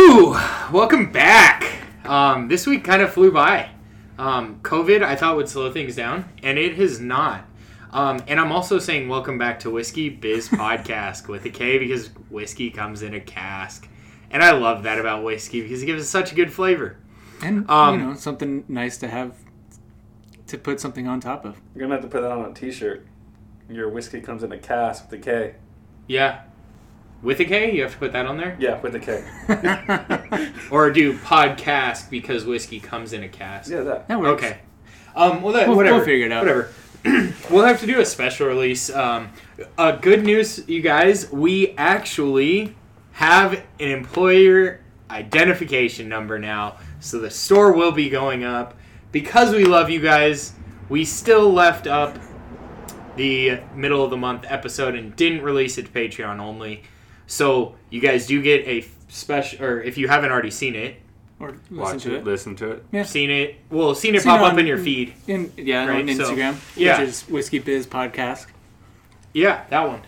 Woo! Welcome back. This week kind of flew by. COVID, I thought would slow things down, and it has not. And I'm also saying welcome back to Whiskey Biz Podcast with a K because whiskey comes in a cask. And I love that about whiskey because it gives it such a good flavor. And, something nice to have to put something on top of. You're going to have to put that on a t-shirt. Your whiskey comes in a cask with a K. Yeah. With a K? You have to put that on there? Yeah, with a K. Or do podcast because whiskey comes in a cask? Yeah, that. That works. Okay. Whatever. We'll figure it out. Whatever. We'll have to do a special release. Good news, you guys. We actually have an employer identification number now. So the store will be going up. Because we love you guys, we still left up the middle of the month episode and didn't release it to Patreon only. So you guys do get a special, or if you haven't already seen it, or Watch it, listen to it. Yeah. seen it pop up in your feed. On Instagram, yeah. which is Whiskey Biz Podcast. Yeah, that one.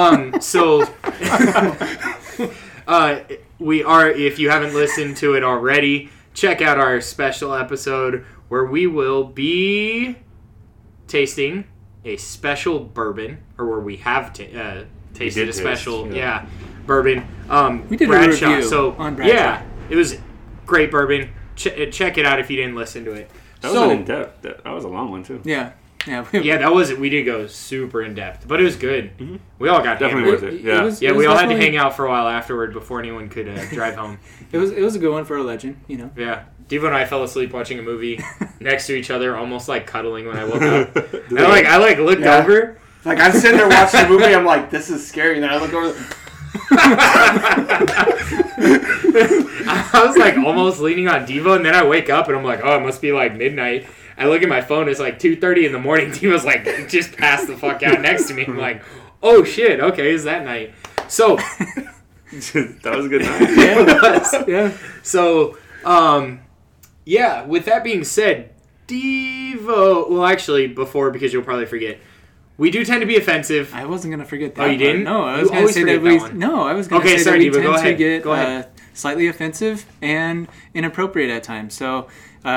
We are, if you haven't listened to it already, check out our special episode where we will be tasting a special bourbon, or where we have tasted a special, bourbon. We did Bradshaw. a review on Bradshaw. Yeah, it was great bourbon. Check it out if you didn't listen to it. That was in depth. That was a long one too. Yeah. Yeah, that was it. We did go super in depth, but it was good. Mm-hmm. We all got definitely worth it. Yeah, we all had to hang out for a while afterward before anyone could drive home. It was a good one for a legend, you know. Yeah, Devo and I fell asleep watching a movie next to each other, almost like cuddling when I woke up. And I looked over. Like I'm sitting there watching the movie, I'm like, this is scary, and then I look over. I was like almost leaning on Devo, and then I wake up and I'm like, oh, it must be like midnight. I look at my phone, it's like 2:30 in the morning. Devo's like just passed the fuck out next to me. I'm like, oh shit, okay, it's that night. So that was a good night. Yeah, it was. Yeah. So, with that being said, Devo, well actually before, because you'll probably forget, we do tend to be offensive. I wasn't gonna forget that. Oh, you didn't? No, I was gonna say that we. No, I was gonna say that we tend to get slightly offensive and inappropriate at times. So,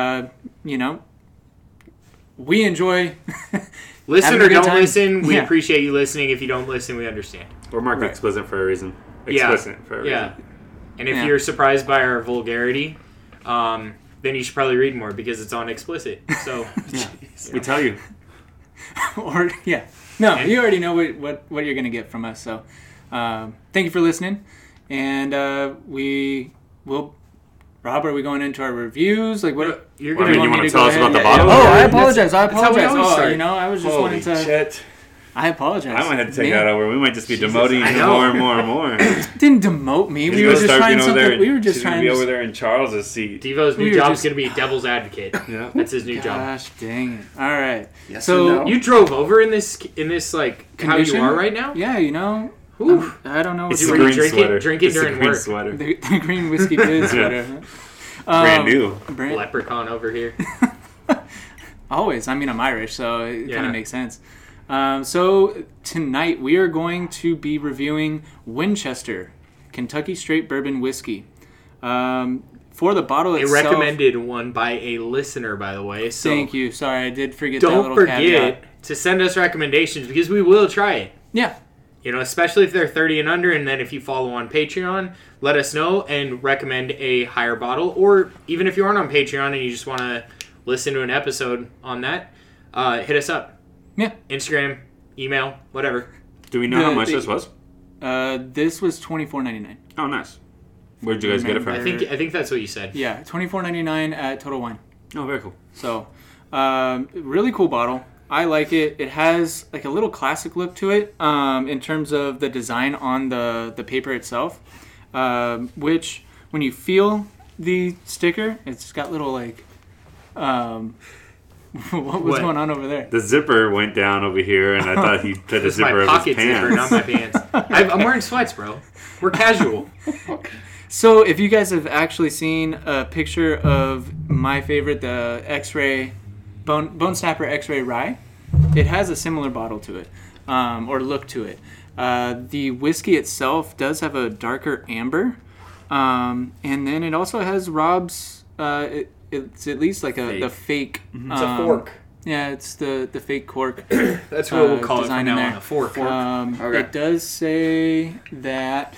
we enjoy. Listen or don't listen. We appreciate you listening. If you don't listen, we understand. We're marked explicit for a reason. Explicit for a reason. And if you're surprised by our vulgarity, then you should probably read more because it's on explicit. So we tell you. Or you already know what you're gonna get from us. So thank you for listening, and we will. Rob, are we going into our reviews? Like what? You're gonna you want to tell us about the bottle? I apologize. That's how we always start. I was just wanting to. Shit. I apologize. I might have to take that over. We might just be demoting you more and more and more. Didn't demote me. We were just trying something. We were just trying to be over there in Charles's seat. Devo's new job is going to be devil's advocate. Yeah, that's his new job. Gosh, dang it! All right. Yes, so you drove over in this like condition? How you are right now? Yeah, I don't know. It's the green sweater. Drinking during work. Sweater. The green whiskey biz sweater. Brand new. Leprechaun over here. Always. I mean, I'm Irish, so it kind of makes sense. So tonight we are going to be reviewing Winchester Kentucky Straight Bourbon Whiskey. For the bottle itself... A recommended one by a listener, by the way. So thank you. Sorry, I did forget that little caveat. Don't forget to send us recommendations because we will try it. Yeah. Especially if they're 30 and under, and then if you follow on Patreon, let us know and recommend a higher bottle. Or even if you aren't on Patreon and you just want to listen to an episode on that, hit us up. Yeah. Instagram, email, whatever. Do we know how much this was? This was $24.99. Oh, nice. Where'd you guys get it from? I think that's what you said. Yeah, $24.99 at Total Wine. Oh, very cool. So, really cool bottle. I like it. It has like a little classic look to it in terms of the design on the paper itself, which when you feel the sticker, it's got little like... what was going on over there? The zipper went down over here, and I thought he put the zipper of his pants. Zipper, not my pants. I'm wearing sweats, bro. We're casual. So, if you guys have actually seen a picture of my favorite, the X-Ray Bone Snapper X-Ray Rye, it has a similar bottle to it, or look to it. The whiskey itself does have a darker amber, And then it also has Rob's. It's at least like the fake. It's a fork. Yeah, it's the fake cork. That's what we'll call it design from in now there. on, a fork. Okay. It does say that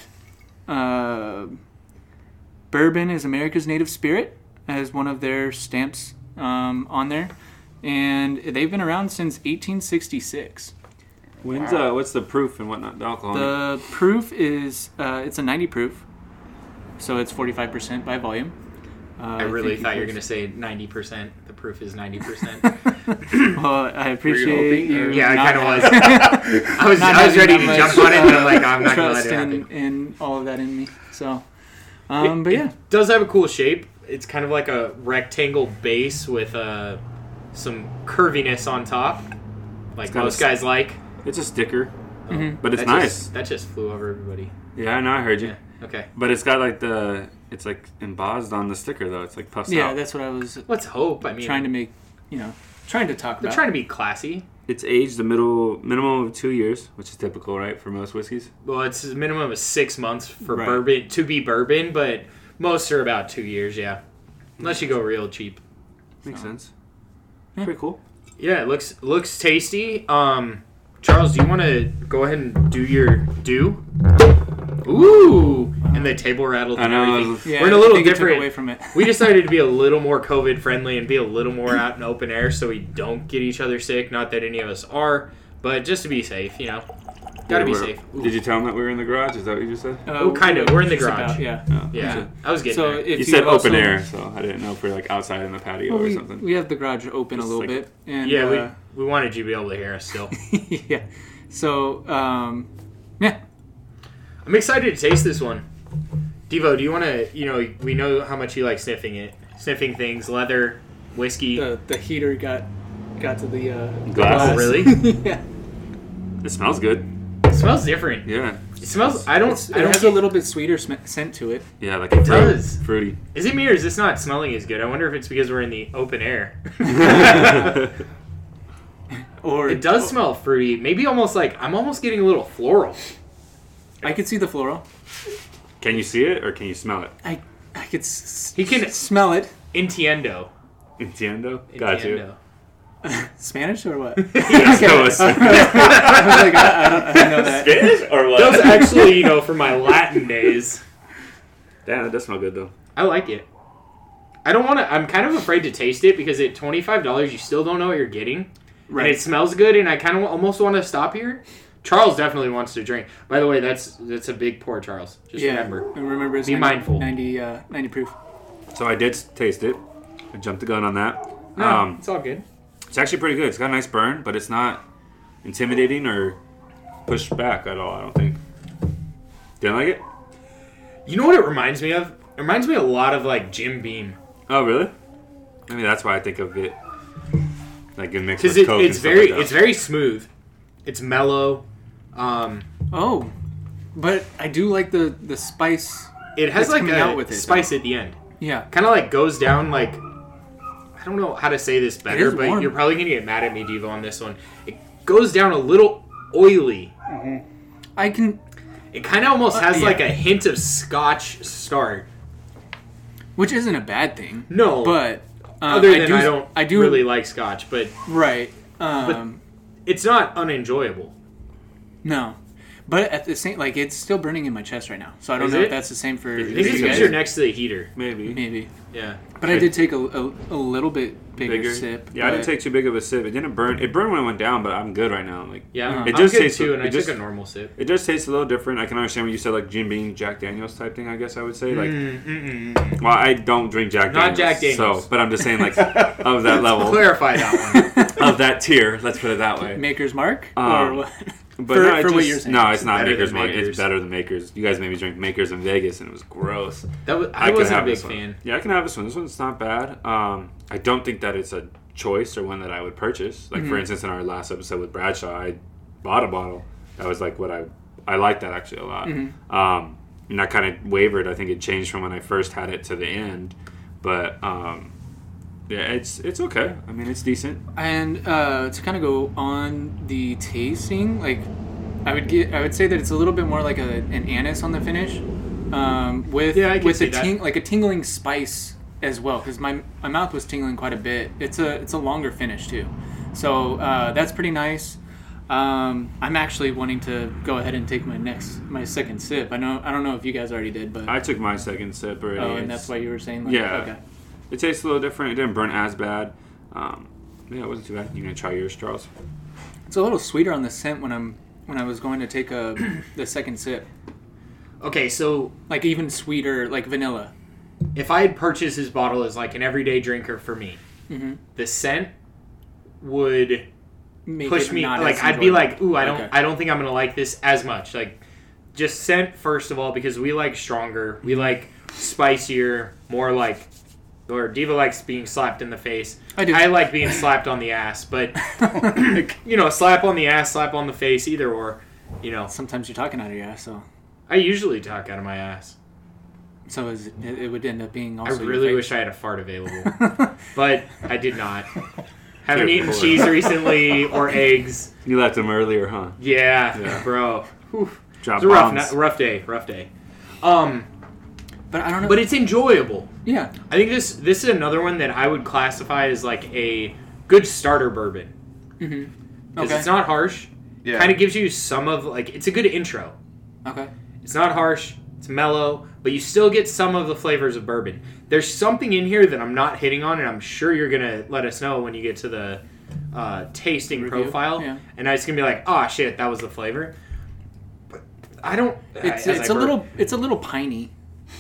bourbon is America's native spirit as one of their stamps on there, and they've been around since 1866. When's what's the proof and whatnot? The alcohol. The proof is it's a 90 proof, so it's 45% by volume. I really think thought you were it going to say 90%. The proof is 90%. Well, I appreciate hoping, or- you. Yeah, I not kind of was. having- I was not ready to having that jump much, on it, but I'm like, I'm not going to let trust it happen. in all of that in me. So, but yeah, It does have a cool shape. It's kind of like a rectangle base with some curviness on top, like got most a- guys like. It's a sticker, Mhm. but it's That nice. That just flew over everybody. Yeah, I know. I heard you. Yeah. Okay. But it's got like it's like embossed on the sticker though. It's like puffed yeah, out. that's what I was Let's hope. I mean, trying to make. Trying to talk they're about. trying to be classy. It's aged the minimum of 2 years, which is typical, right, for most whiskeys. Well, it's a minimum of 6 months for Right. bourbon to be bourbon, but most are about 2 years. Yeah, unless you go real cheap. Makes sense. Yeah. Pretty cool. Yeah, it looks tasty. Charles, do you want to go ahead and do your do? Ooh, and the table rattled I and know. everything. Yeah, We're in a I little think it took different. away from it. We decided to be a little more COVID friendly and be a little more out in open air so we don't get each other sick. Not that any of us are, but just to be safe, Gotta be safe. Ooh. Did you tell them that we were in the garage? Is that what you just said? Oh, kind of. We're in the just garage. about, yeah. No. Yeah, I was getting So there. if You said also- open air, so I didn't know if we were like outside in the patio Well, or something. we have the garage open Just a little like- bit, and Yeah, we wanted you to be able to hear us still. yeah. So yeah. I'm excited to taste this one. Devo, do you want to, we know how much you like sniffing things, leather, whiskey. The heater got to the Glass? Oh, really? yeah. It smells good. It smells different. Yeah. It smells, I It don't has get, a little bit sweeter scent to it. Yeah, like a It fruit. does. Fruity. Is it me or is this not smelling as good? I wonder if it's because we're in the open air. Or It does smell fruity. Maybe almost like, I'm almost getting a little floral. I could see the floral. Can you see it or can you smell it? I could He can- smell it. Entiendo. Entiendo? Got you. Entiendo. Spanish or what? Yes, no, it's I was like, I don't know that. Spanish or what? That was actually, from my Latin days. Damn, it does smell good though. I like it. I don't want to, I'm kind of afraid to taste it because at $25 you still don't know what you're getting. Right. And it smells good and I kind of almost want to stop here. Charles definitely wants to drink. By the way, that's a big pour, Charles. Just remember. And remember, it's Be mindful. 90 proof. So I did taste it. I jumped the gun on that. No, it's all good. It's actually pretty good. It's got a nice burn, but it's not intimidating or pushed back at all, I don't think. Didn't like it? You know what it reminds me of? It reminds me a lot of like Jim Beam. Oh, really? Maybe that's why I think of it like in mix with Because Coke and it's stuff very like that. it's very smooth. It's mellow. Oh, but I do like the spice. It has It's like coming a out with it, spice at the end. Yeah. Kind of like goes down like, I don't know how to say this better, is but warm. you're probably gonna get mad at me, Devo, on this one. It goes down a little oily. I can, It kind of almost has yeah. like a hint of Scotch start. which isn't a bad thing. No, But other than I do really like Scotch, but right. it's not unenjoyable. No, but at the same, like it's still burning in my chest right now. So I don't Is know it? if that's the same for I think Is it's it because guys? you're next to the heater. Maybe. maybe. Yeah. But I did take a little bit bigger sip. Yeah, I didn't but- take too big of a sip. It didn't burn. It burned when it went down, but I'm good right now. Like, Yeah, It I'm just good tastes- too, and it I just- took a normal sip. it does taste a little different. I can understand when you said like Jim Beam, Jack Daniels type thing. I guess I would say like. Well, I don't drink Jack Not Daniels. Jack Daniels. So, but I'm just saying like of that level, Clarify that one. of that tier. Let's put it that way. Maker's Mark Um, or what? But For- no, it for what just- you're saying. No, it's not better Maker's than Mark. Makers. It's better than Makers. You guys made me drink Makers in Vegas, and it was gross. I could wasn't a have big this one. fan. Yeah, I can have this one. This one's not bad. I don't think that it's a choice or one that I would purchase. Like for instance, in our last episode with Bradshaw, I bought a bottle. That was like what I liked that actually a lot. And that kind of wavered. I think it changed from when I first had it to the end, but yeah, it's okay. I mean, it's decent. And to kind of go on the tasting, like I would say that it's a little bit more like an anise on the finish. with Yeah, I can with see a that. like a tingling spice as well, because my mouth was tingling quite a bit. It's a longer finish too, so that's pretty nice. I'm actually wanting to go ahead and take my second sip. I don't know if you guys already did, but I took my second sip already. oh, and that's why you were saying like, Yeah. okay. It tastes a little different. It didn't burn as bad. Yeah, it wasn't too bad. You gonna try yours, Charles? It's a little sweeter on the scent when I was going to take the second sip. Okay, so Like even sweeter, like vanilla. if I had purchased this bottle as like an everyday drinker for me, Mm-hmm. the scent would Make push it me not like as I'd be enjoyable. like, ooh, Okay. I don't think I'm gonna like this as much. Like just scent first of all, because we like stronger, we like spicier, more like, or Diva likes being slapped in the face. I do. I like being slapped on the ass, but you know, slap on the ass, slap on the face, either or. You know, Sometimes you're talking out of your ass, so I usually talk out of my ass. it would end up being I also. really your wish I had a fart available, but I did not. Haven't Good eaten lord. cheese recently or eggs. You left them earlier, huh? Yeah, Yeah. bro. Whew. Drop It's a rough, bombs. rough day. But I don't know. But it's enjoyable. yeah. I think this is another one that I would classify as like a good starter bourbon. Mm-hmm. Because Okay. it's not harsh. Yeah. Kind of gives you some of like, it's a good intro. Okay. It's not harsh. It's mellow, but you still get some of the flavors of bourbon. There's something in here that I'm not hitting on, and I'm sure you're gonna let us know when you get to the tasting Review? profile. Yeah. And it's gonna be like, oh shit, that was the flavor. But I don't. It's as a I little piney.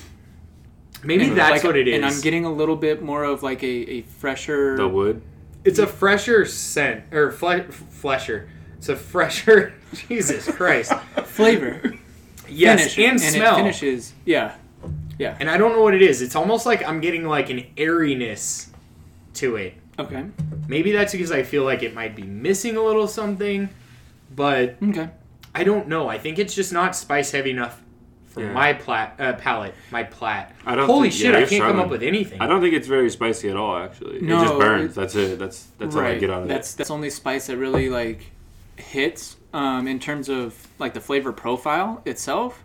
Maybe And that's like- what it is. And I'm getting a little bit more of like a fresher. The wood. It's a fresher scent or flesher. It's a fresher. Jesus Christ. flavor. Yes, finish, and smell. It finishes. Yeah. Yeah. And I don't know what it is. It's almost like I'm getting like an airiness to it. Okay. Maybe that's because I feel like it might be missing a little something, but Okay. I don't know. I think it's just not spice heavy enough for Yeah. my palate. My plat. I don't Holy think- shit! yeah, I you're can't come struggling. up with anything. I don't think it's very spicy at all. Actually, No, it just burns. it- That's it. That's all I get out of That's only spice that really like hits in terms of like the flavor profile itself.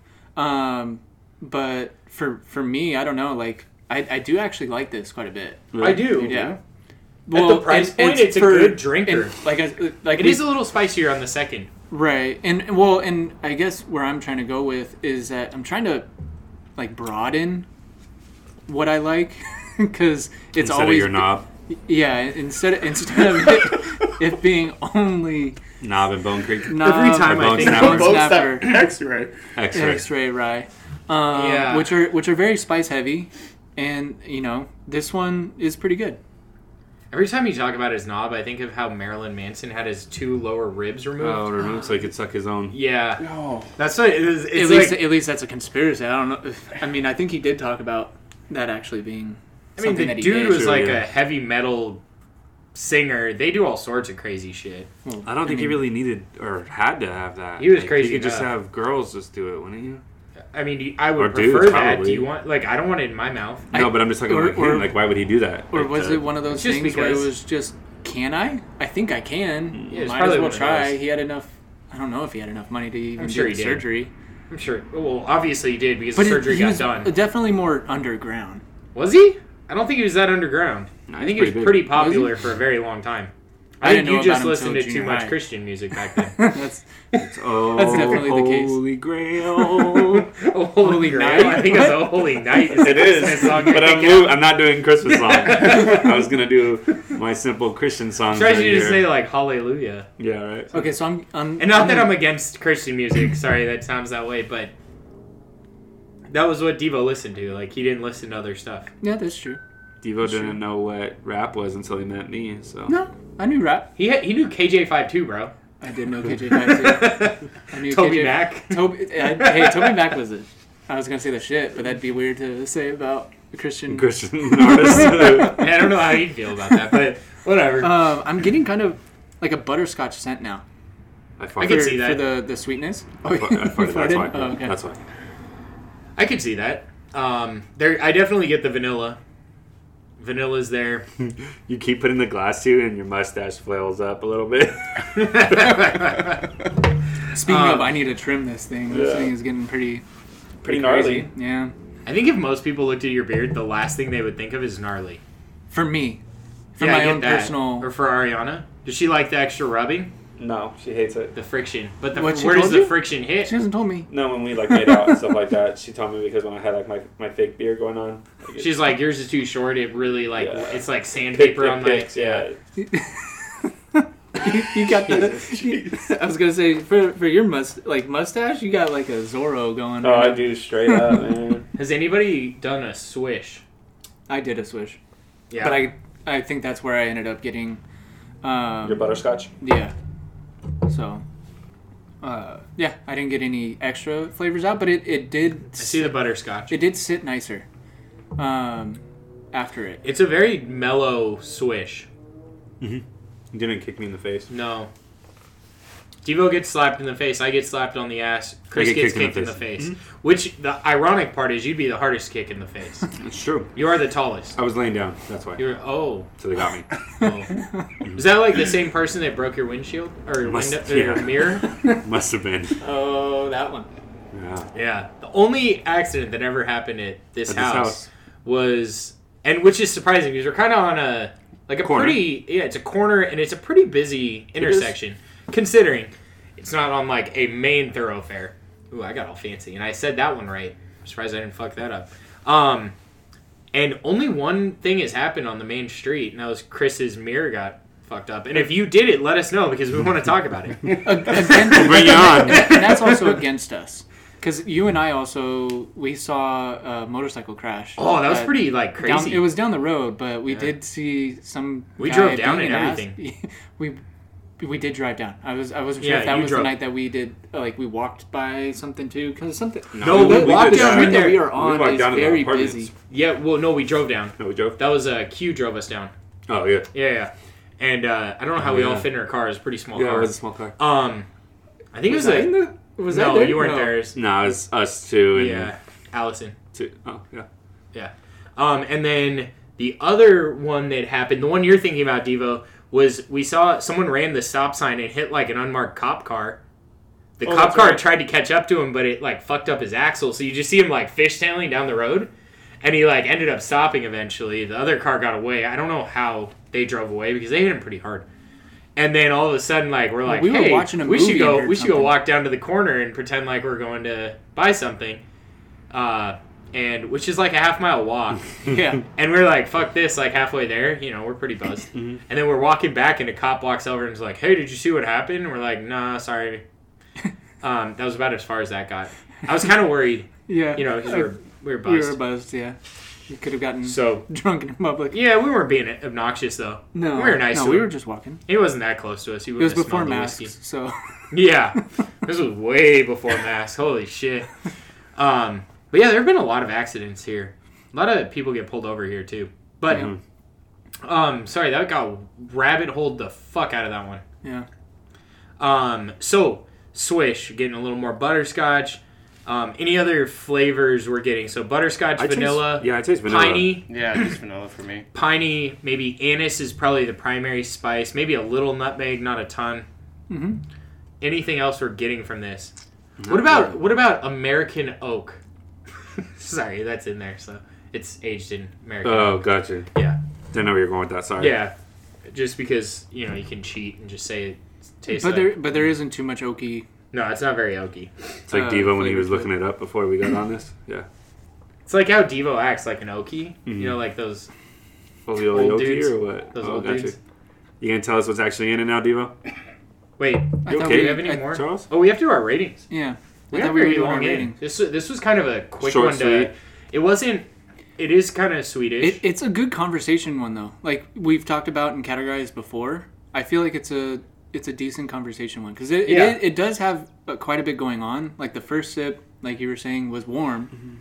But for me, I don't know. Like I do actually like this quite a bit. it. I do. Yeah. At the price point, it's a good drinker. and, like It is a little spicier on the second. right, and I guess where I'm trying to go with is that I'm trying to like broaden what I like because it's Instead always of your knob, instead of it being only knob and Bone Creek, knob, Every time I Bone think snapper. Bone snapper, X-ray. X-ray. X-ray rye, Yeah. which are very spice heavy, and you know this one is pretty good. Every time you talk about his knob, I think of how Marilyn Manson had his 2 lower ribs removed. Oh, removed so he could suck his own. Yeah, No. that's what it is. It's At least that's a conspiracy. I don't know. I mean, I think he did talk about that actually being. I mean, something the that he dude did. was Sure, like yeah. a heavy metal singer. They do all sorts of crazy shit. Well, I don't think he mean, really needed or had to have that. He was Like, crazy He could just enough. have girls just do it, wouldn't you? I mean, I Or would dudes, prefer that. probably. Do you want like I don't want it in my mouth. No, but I'm just talking or- about him. or- Like, why would he do that? Or Like, was it one of those Just things where it because. was just, can I? I think I can. Yeah, it's Might probably as well one of try. those. He had enough. I don't know if he had enough money to even I'm sure do he the did. surgery. I'm sure. Well, obviously he did because But the surgery he got was done. definitely more underground. Was he? I don't think he was that underground. No, I he's think he was pretty big. pretty Was popular for a very long time. I I think didn't know you about just him listened till to too junior much high. Christian music back then. That's Oh, That's definitely the case. Holy Grail. Oh, Holy Grail. Grail. I think it's a Holy Night. It is, Christmas song but you're I'm, thinking of. I'm not doing Christmas song. I was gonna do my simple Christian songs. I tried right you to here. say like Hallelujah. Yeah, right. okay. So I'm And not that I'm against Christian music. Sorry, that sounds that way, but that was what Devo listened to. Like he didn't listen to other stuff. Yeah, that's true. Devo True. didn't know what rap was until he met me. So No, I knew rap. He knew KJ5 too, bro. I did know KJ5 too. I knew Toby KJ Mac. Hey, Toby Mac was it? I was gonna say the shit, but that'd be weird to say about a Christian. Christian artist. Yeah, I don't know how you'd feel about that, but whatever. I'm getting kind of like a butterscotch scent now. I I can for, see that. for the sweetness. I farted, that's why. Oh, okay. That's why. I could see that. I definitely get the vanilla. Vanilla's there. You keep putting the glass to you, and your mustache flails up a little bit. Speaking of, I need to trim this thing. This Yeah. thing is getting pretty pretty gnarly. Crazy. Yeah. I think if most people looked at your beard, the last thing they would think of is gnarly. For me. For Yeah, I my get own that. personal. Or for Ariana. Does she like the extra rubbing? No, she hates it. The friction. But What, she where does told the you? friction hit? She hasn't told me. No, when we like made out and stuff like that, she told me because when I had like my fake beard going on, like, She's like, yours is too short. It really like Yeah. it's like sandpaper on my yeah. You got the. I was gonna say for your mustache, you got like a Zorro going. Oh, right I now. do straight up, man. Has anybody done a swish? I did a swish, Yeah. but I think that's where I ended up getting. Your butterscotch. Yeah. So. Yeah, I didn't get any extra flavors out, but it did. I see the butterscotch. It did sit nicer. After it. It's a very mellow swish. You didn't kick me in the face. No. Devo gets slapped in the face. I get slapped on the ass. Chris get gets kicked in kicked the in the face. face. Which, the ironic part is you'd be the hardest kick in the face. It's true. You are the tallest. I was laying down. That's why. You're, oh. So they got me. Oh. Is that like the same person that broke your windshield? Or Yeah. mirror? Must have been. Oh, that one. Yeah. Yeah. The only accident that ever happened at this At this house house. was, and which is surprising because we're kind of on a, like a Corner. pretty, yeah, it's a corner and it's a pretty busy intersection considering it's not on like a main thoroughfare. Ooh, I got all fancy. And I said that one right. I'm surprised I didn't fuck that up. And only one thing has happened on the main street, and that was Chris's mirror got fucked up. And if you did it, let us know because we want to talk about it. Bring you on. And that's also against us. Because you and I also, we saw a motorcycle crash. Oh, that was pretty like crazy. It was down the road, but we did see some. We guy drove down being and an everything. We did drive down. I wasn't sure Yeah, if that you was drove. the night that we did. Like we walked by something too, because something. No, we the walked the down street right that there. we are on walked is down to the very apartments. busy. Yeah, well, no, we drove down. No, we drove. That was Q drove us down. Oh yeah. Yeah. And I don't know how we all fit in our car. It was a pretty small Yeah, it car. was a small car. I think Was it I was in the? Was I no, there? you weren't No. there. No, it was us two and Yeah, Allison. two. Oh yeah. Yeah. And then the other one that happened, the one you're thinking about, Devo, was we saw someone ran the stop sign and hit like an unmarked cop car. The Oh, cop that's car right. tried to catch up to him, but it like fucked up his axle. So you just see him like fishtailing down the road, and he like ended up stopping eventually. The other car got away. I don't know how they drove away because they hit him pretty hard. And then all of a sudden, like we're like, we were hey, watching a we should movie go. and heard We should go something. walk down to the corner and pretend like we're going to buy something. And which is like a half-mile walk. Yeah. And we're like, fuck this, like halfway there, you know, we're pretty buzzed. And then we're walking back and a cop walks over and is like, hey, did you see what happened? And we're like, nah, sorry. That was about as far as that got. I was kind of worried, Yeah. you know, because we were We buzzed. were buzzed. Yeah. We could have gotten So, drunk in public. yeah, we weren't being obnoxious, though. No. We were nice No, to we him. were just walking. He wasn't that close to us. He It was wouldn't have before smelled the masks, whiskey. so. Yeah. This was way before masks. Holy shit. But yeah, there have been a lot of accidents here. A lot of people get pulled over here, too. But, sorry, that got rabbit holed the fuck out of that one. Yeah. So Swish getting a little more butterscotch. Any other flavors we're getting? So butterscotch, vanilla, I taste vanilla. piney, Yeah, just vanilla for me. piney. Maybe anise is probably the primary spice. Maybe a little nutmeg, not a ton. Mm-hmm. Anything else we're getting from this? What about American oak? Sorry, that's in there. So it's aged in American Oh, oak. gotcha. Yeah, Didn't know where you're going with that. Sorry. yeah. Just because you know you can cheat and just say it tastes. But like, there isn't too much oaky. no, it's not very oaky. It's like Devo when he was flavors, looking it up before we got on this. Yeah. It's like how Devo acts like an oaky. Mhm. You know, like those Holy Old oaky dudes. or what? Those Oh, old gotcha. dudes. You gonna tell us what's actually in it now, Devo? Wait, I You thought okay? do we we have any I- more? Charles? Oh, we have to do our ratings. Yeah. We I got thought we were pretty doing our long in. rating. This was kind of a quick Short, one to. sweet. It wasn't. It is kind of Swedish. It's a good conversation one though. Like we've talked about and categorized before. I feel like it's a decent conversation one because Yeah. it does have quite a bit going on. Like the first sip, like you were saying, was warm,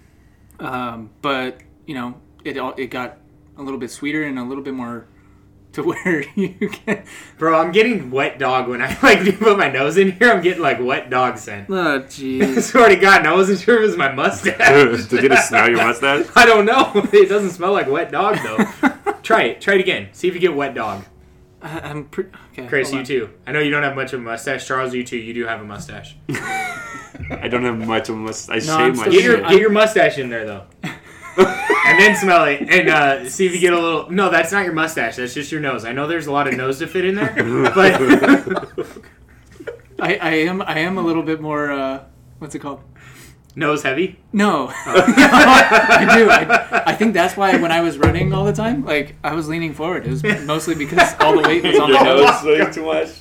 but you know it got a little bit sweeter and a little bit more to where you can. Bro, I'm getting wet dog when I like put my nose in here. I'm getting like wet dog scent. Oh jeez. Swear to God, and I wasn't sure if it was my mustache. Did you just smell your mustache? I don't know. It doesn't smell like wet dog though. Try it. Try it again. See if you get wet dog. I'm pretty. Okay. Chris, hold you on. too. I know you don't have much of a mustache. Charles, you too. You do have a mustache. I don't have much of a mustache. No, I I'm shave my still- shit. Get your mustache in there though, and then smell it and see if you get a little. No, that's not your mustache. That's just your nose. I know there's a lot of nose to fit in there, but I am a little bit more. What's it called? nose heavy. No, I do. I think that's why when I was running all the time, like I was leaning forward. It was mostly because all the weight was on Your my nose. nose way too much.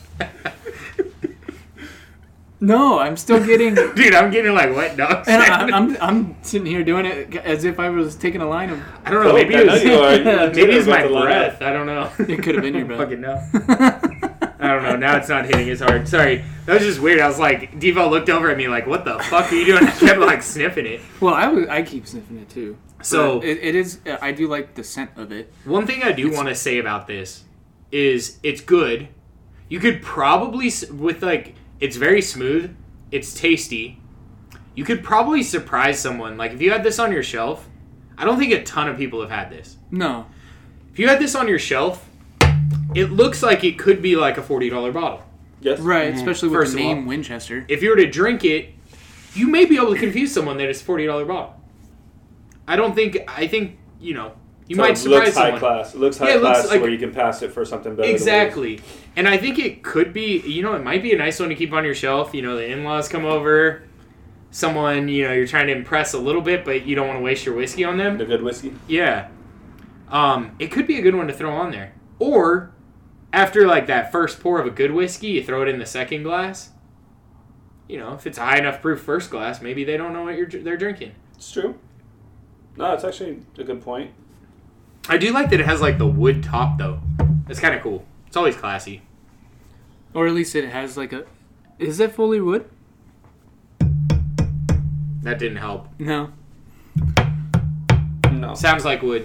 No, I'm still getting. Dude, I'm getting like wet nose. And I'm sitting here doing it as if I was taking a line of. I don't know. Oh, Maybe I it know was, you are. maybe it's About my to line breath. up. I don't know. It could have been your breath. Fucking know. I don't know. Now it's not hitting as hard. Sorry. That was just weird. I was like, Devo looked over at me like, what the fuck are you doing? I kept like sniffing it. Well, I keep sniffing it too. So But it is. I do like the scent of it. one thing I do want to say about this is it's good. You could probably, with like, it's very smooth. It's tasty. You could probably surprise someone. Like, if you had this on your shelf, I don't think a ton of people have had this. No. If you had this on your shelf, it looks like it could be like a $40 bottle. Yes. Right, especially with First the of all- name Winchester. If you were to drink it, you may be able to confuse someone that it's a $40 bottle. I think, you know, you might it surprise looks high someone. class. It looks Yeah, high it looks class like- where you can pass it for something better. Exactly. And I think it could be, you know, it might be a nice one to keep on your shelf. You know, the in-laws come over, someone, you know, you're trying to impress a little bit, but you don't want to waste your whiskey on them. The good whiskey. Yeah. It could be a good one to throw on there. Or, after, like, that first pour of a good whiskey, you throw it in the second glass. You know, if it's a high enough proof first glass, maybe they don't know what they're drinking. It's true. No, it's actually a good point. I do like that it has, like, the wood top, though. It's kind of cool. It's always classy. Or at least it has like a. Is it fully wood? That didn't help. No. No. Sounds like wood.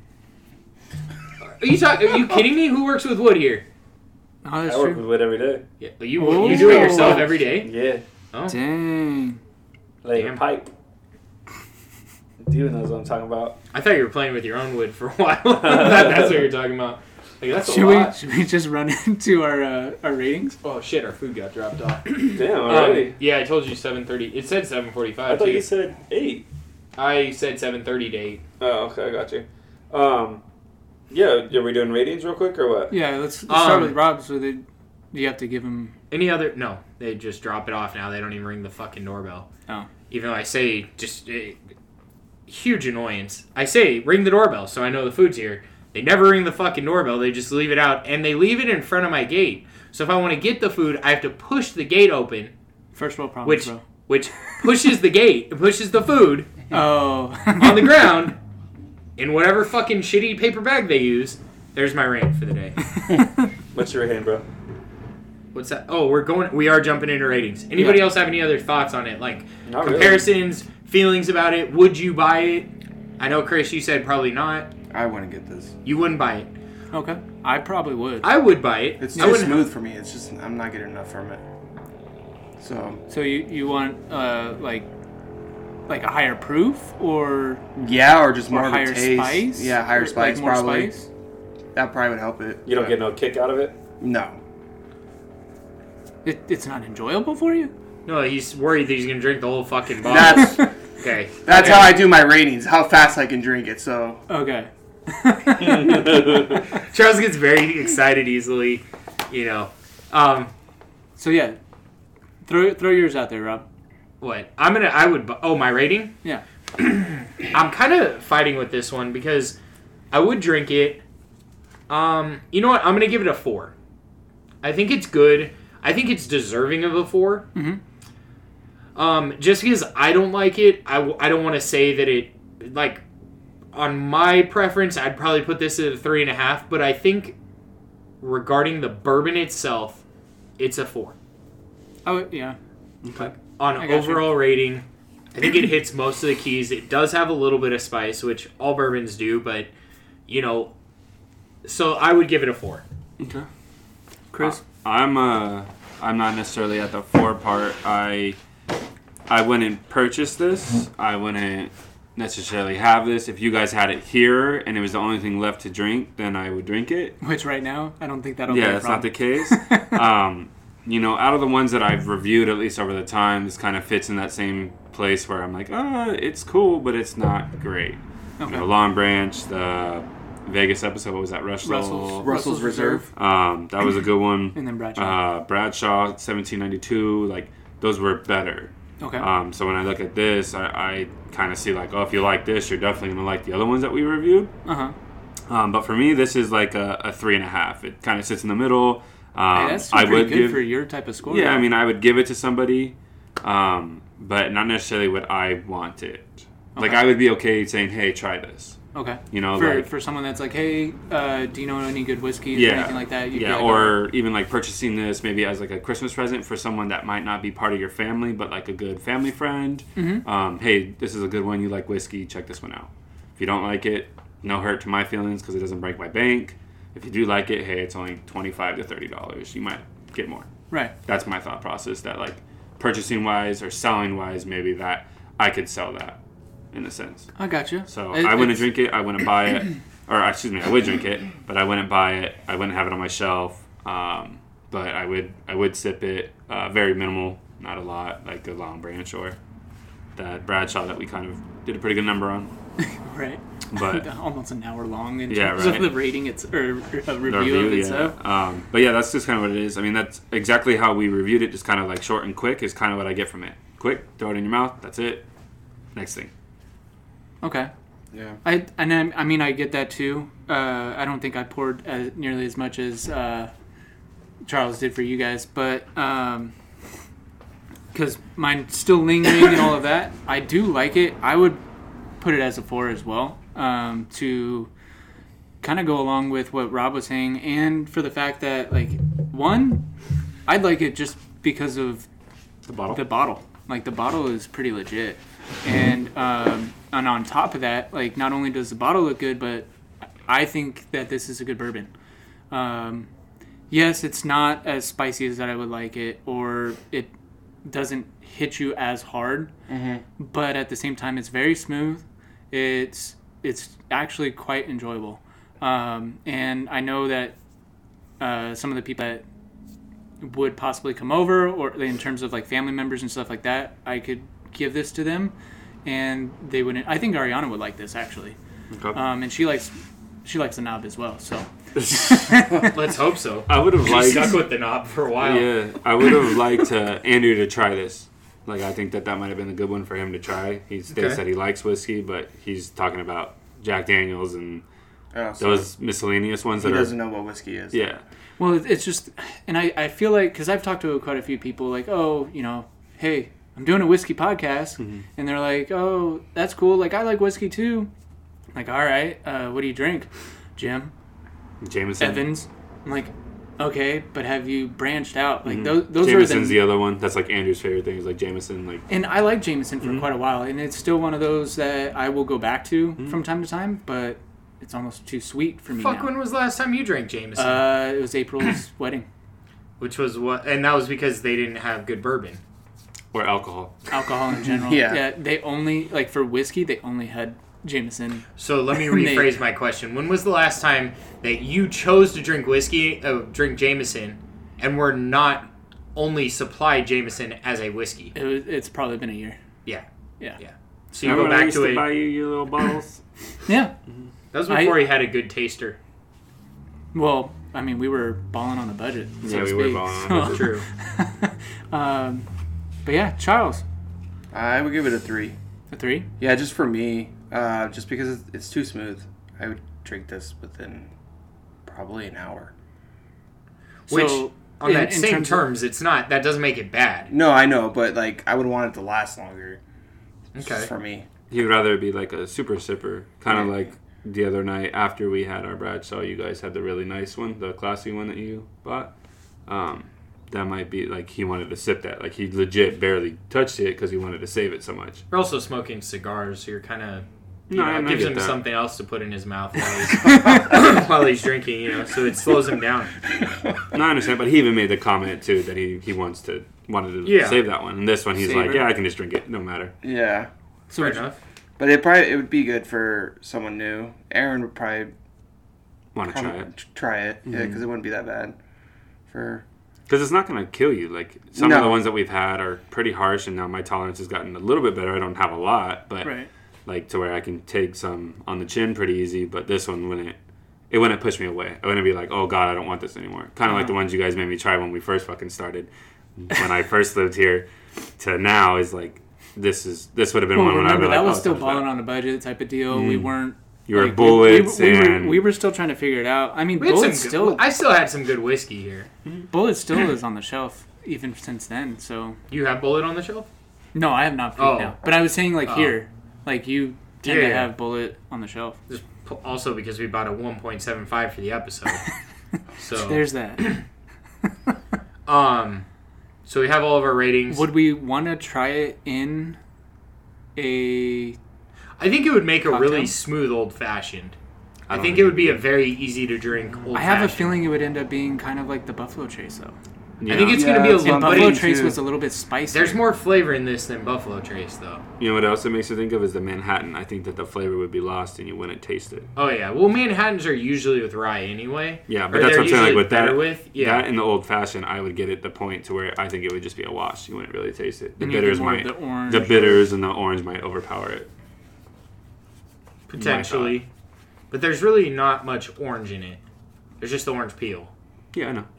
Are you kidding me? Who works with wood here? Oh, that's I work true. with wood every day. Yeah, you do it yourself Oh. every day? Yeah. Oh. Dang. Like Damn. a pipe. Steven knows what I'm talking about. I thought you were playing with your own wood for a while. That's what you're talking about. Like, that's a Should lot. we just run into our ratings? Oh shit, our food got dropped off. Damn, already. Yeah, I told you 7:30. It said 7:45 I thought too. you said 8. I said 7:30 to 8. Oh, okay, I got you. Yeah, are we doing ratings real quick or what? Yeah, let's start with Rob. So that you have to give him. Any other? No, they just drop it off now. They don't even ring the fucking doorbell. Oh. Even though I say huge annoyance. I say ring the doorbell so I know the food's here. They never ring the fucking doorbell. They just leave it out, and they leave it in front of my gate. So if I want to get the food, I have to push the gate open, First world problems, bro. which pushes the gate, it pushes the food Oh. on the ground in whatever fucking shitty paper bag they use. There's my rant for the day. What's your rating, bro? What's that? Oh, we are jumping into ratings. Anybody Yeah. else have any other thoughts on it? Like Not really. comparisons, feelings about it? Would you buy it? I know, Chris, you said probably not. I wouldn't get this. You wouldn't buy it. Okay. I probably would. I would buy it. It's I too wouldn't- smooth for me. It's just I'm not getting enough from it. So So you want like a higher proof or yeah, or just or more of a higher taste. spice? Yeah, higher Or, spice like more probably. spice? That probably would help it. You don't get no kick out of it? No. It's not enjoyable for you? No, he's worried that he's gonna drink the whole fucking bottle. That's Okay. that's Okay. how I do my ratings. How fast I can drink it. So Okay. Charles gets very excited easily, you know. So yeah, throw yours out there, Rob. What? I would my rating? Yeah. I'm kind of fighting with this one because I would drink it. You know what? I'm going to give it a 4. I think it's good. I think it's deserving of a 4. Mm-hmm. Just because I don't like it, I don't want to say that it, like, on my preference, I'd probably put this at a 3.5, but I think regarding the bourbon itself, it's a 4. Oh yeah. Okay. On I got you. overall rating, I think it hits most of the keys. It does have a little bit of spice, which all bourbons do, but, you know, so I would give it a 4. Okay. Chris. I'm not necessarily at the 4 part. I wouldn't purchase this. I wouldn't necessarily have this. If you guys had it here and it was the only thing left to drink, then I would drink it. Which right now I don't think that'll be Yeah, a that's not the problem. case. out of the ones that I've reviewed, at least over the time, this kind of fits in that same place where I'm like, it's cool, but it's not great. Okay. Long Branch, the Vegas episode, what was that? Russell's Reserve. That was a good one. And then Bradshaw. Bradshaw, 1792, like, those were better. Okay. So when I look at this, I kind of see like, if you like this, you're definitely going to like the other ones that we reviewed. But for me, this is like a 3.5. It kind of sits in the middle. Hey, that's pretty good for your type of score. Yeah, I mean, I would give it to somebody, but not necessarily what I want it. Like, I would be okay saying, hey, try this. Okay. For someone that's like, hey, do you know any good whiskey or anything like that? Or even like purchasing this maybe as like a Christmas present for someone that might not be part of your family, but like a good family friend. Mm-hmm. Hey, this is a good one. You like whiskey? Check this one out. If you don't like it, no hurt to my feelings because it doesn't break my bank. If you do like it, hey, it's only $25 to $30. You might get more. Right. That's my thought process. That like purchasing wise or selling wise, maybe that I could sell that. In a sense. I gotcha. So I wouldn't drink it. I wouldn't buy it. Or excuse me, I would drink it, but I wouldn't buy it. I wouldn't have it on my shelf. But I would sip it. Very minimal, not a lot, like the Long Branch or that Bradshaw that we kind of did a pretty good number on. Right. But almost an hour long in yeah, terms right. of the rating. It's a review of itself. Yeah. But yeah, that's just kind of what it is. I mean, that's exactly how we reviewed it. Just kind of like short and quick is kind of what I get from it. Quick, throw it in your mouth. That's it. Next thing. Okay. Yeah. I get that too. I don't think I poured nearly as much as Charles did for you guys, but because mine's still lingering and all of that, I do like it. I would put it as a 4 as well, to kind of go along with what Rob was saying, and for the fact that I'd like it just because of The bottle. Like the bottle is pretty legit, and on top of that, like not only does the bottle look good, but I think that this is a good bourbon. Yes, it's not as spicy as that I would like it, or it doesn't hit you as hard, but at the same time, it's very smooth. It's actually quite enjoyable, and I know that some of the people that would possibly come over, or in terms of like family members and stuff like that, I could give this to them, and they wouldn't. I think Ariana would like this actually, and she likes the knob as well. So let's hope so. I would have liked stuck with the knob for a while. Yeah, I would have liked Andrew to try this. Like, I think that might have been a good one for him to try. He states that he likes whiskey, but he's talking about Jack Daniels and those miscellaneous ones that he doesn't know what whiskey is. Yeah. Well, it's just, and I feel like, because I've talked to quite a few people, like, hey, I'm doing a whiskey podcast, and they're like, oh, that's cool. Like, I like whiskey too. I'm like, all right, what do you drink? Jim? Jameson. Evans? I'm like, okay, but have you branched out? Like, those Jameson's are the other one. That's like Andrew's favorite thing is like Jameson. Like, and I like Jameson for quite a while, and it's still one of those that I will go back to from time to time, but it's almost too sweet for me now. When was the last time you drank Jameson? It was April's wedding. Which was what? And that was because they didn't have good bourbon. or alcohol. Alcohol in general. Yeah, they only, like for whiskey, they only had Jameson. So let me rephrase my question. When was the last time that you chose to drink drink Jameson, and were not only supplied Jameson as a whiskey? It's probably been a year. Yeah. Yeah. So you go back to it. Buy you your little bottles. Yeah. That was before he had a good taster. Well, I mean, we were balling on a budget. Yeah, we were balling on a budget. True. But yeah, Charles. I would give it a 3. A 3? Yeah, just for me, just because it's too smooth. I would drink this within probably an hour. Which, So, on that in same terms, it's not. That doesn't make it bad. No, I know, but like I would want it to last longer. Okay. Just for me. He'd rather be like a super sipper, kind of like the other night after we had our Bradshaw. You guys had the really nice one, the classy one that you bought. That might be like he wanted to sip that. Like he legit barely touched it because he wanted to save it so much. We're also smoking cigars, so you're kind of... I gives get him that. something else to put in his mouth while he's drinking, so it slows him down. No, I understand, but he even made the comment too that he wanted to save that one. And this one, he's Savor. like, yeah, I can just drink it, no matter. Yeah. So Fair enough. But it would be good for someone new. Aaron would probably Want to try it? try it, yeah, because it wouldn't be that bad. For Because it's not going to kill you. Like, some of No. the ones that we've had are pretty harsh, and now my tolerance has gotten a little bit better. I don't have a lot, but Right. like to where I can take some on the chin pretty easy. But this one wouldn't push me away. I wouldn't be like, oh god, I don't want this anymore. Kind of like the ones you guys made me try when we first fucking started. When I first lived here to now is like, this would have been Well, one when I remember, was like, that was oh, still touch balling that. on a budget type of deal. We weren't. You were like, bullets we and were still trying to figure it out. I mean, We had some bullets good- still. I still had some good whiskey here. Bullet still is on the shelf even since then. So You have Bullet on the shelf? no, I have not peaked Oh. now. But I was saying like Oh. here, like you tend Yeah, to yeah. have Bullet on the shelf. Just also because we bought a 1.75 for the episode. So There's that. so we have all of our ratings. Would we want to try it in a? I think it would make a Cocktail? really smooth old fashioned. I don't think think it would it'd be be a very easy to drink old I have a fashioned. feeling it would end up being kind of like the Buffalo Trace though. Yeah. I think it's Yeah, going to be a it's little on Buffalo me Trace too. was a little bit spicy. There's more flavor in this than Buffalo Trace, though. You know what else it makes you think of is the Manhattan. I think that the flavor would be lost and you wouldn't taste it. Oh yeah, well Manhattans are usually with rye anyway. Yeah, Or but that's they're what I'm saying. Like usually with that, better with, yeah. that in the old fashioned, I would get it the point to where I think it would just be a wash. You wouldn't really taste it. The And you bitters get more of might, the orange. the bitters and the orange might overpower it. Potentially, but there's really not much orange in it. There's just the orange peel. Yeah, I know.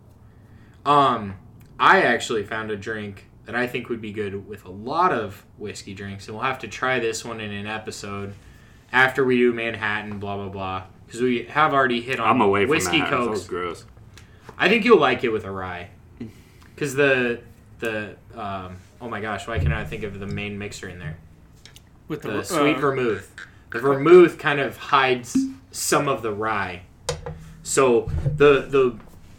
I actually found a drink that I think would be good with a lot of whiskey drinks, and we'll have to try this one in an episode after we do Manhattan, blah blah blah, because we have already hit on I'm away from whiskey Manhattan. That cokes. was gross. I think you'll like it with a rye, because the oh my gosh, why can't I think of the main mixer in there? with The sweet vermouth. The vermouth kind of hides some of the rye. So the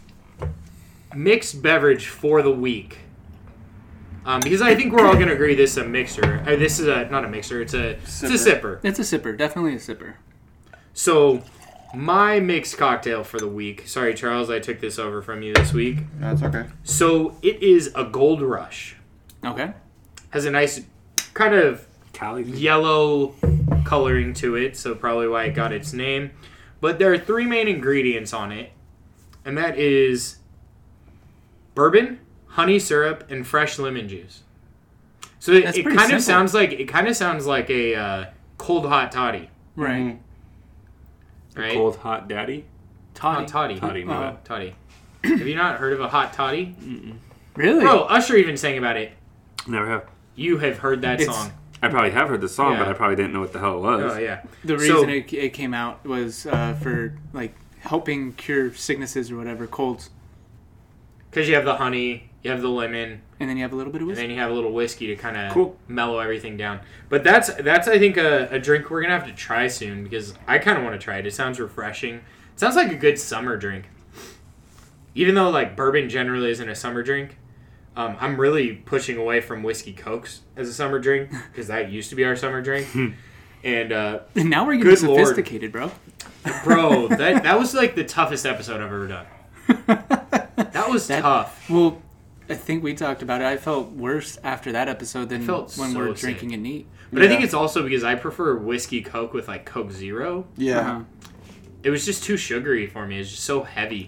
mixed beverage for the week, because I think we're all going to agree this is a mixer. This is not a mixer. It's a sipper. It's a sipper, definitely a sipper. So my mixed cocktail for the week. Sorry, Charles, I took this over from you this week. That's okay. So it is a Gold Rush. Okay. Has a nice kind of Cali. yellow coloring to it, so probably why it got its name. But there are three main ingredients on it, and that is bourbon, honey syrup, and fresh lemon juice. So it That's kind pretty of simple. sounds like a cold hot toddy, Right. right? Cold hot daddy. Toddy. Hot toddy. Toddy, my Oh. bad. Toddy. Have you not heard of a hot toddy? Really? Bro, Usher even sang about it. Never have. You have heard that It's- song. I probably have heard the song, Yeah. but I probably didn't know what the hell it was. Oh yeah. The So- reason it came out was for like helping cure sicknesses or whatever, colds, Because you have the honey, you have the lemon, and then you have a little bit of and whiskey. then you have a little whiskey to kind of Cool. mellow everything down. But that's I think a drink we're gonna have to try soon because I kind of want to try it. It sounds refreshing. It sounds like a good summer drink. Even though like bourbon generally isn't a summer drink, I'm really pushing away from whiskey cokes as a summer drink because that used to be our summer drink. And And now we're getting Good Lord. sophisticated, bro. bro, that was like the toughest episode I've ever done. That was tough. Well, I think we talked about it. I felt worse after that episode than felt when so we're sick. drinking it neat. But I think Yeah. it's also because I prefer whiskey Coke with like Coke Zero. Yeah. Uh-huh. It was just too sugary for me. It's just so heavy.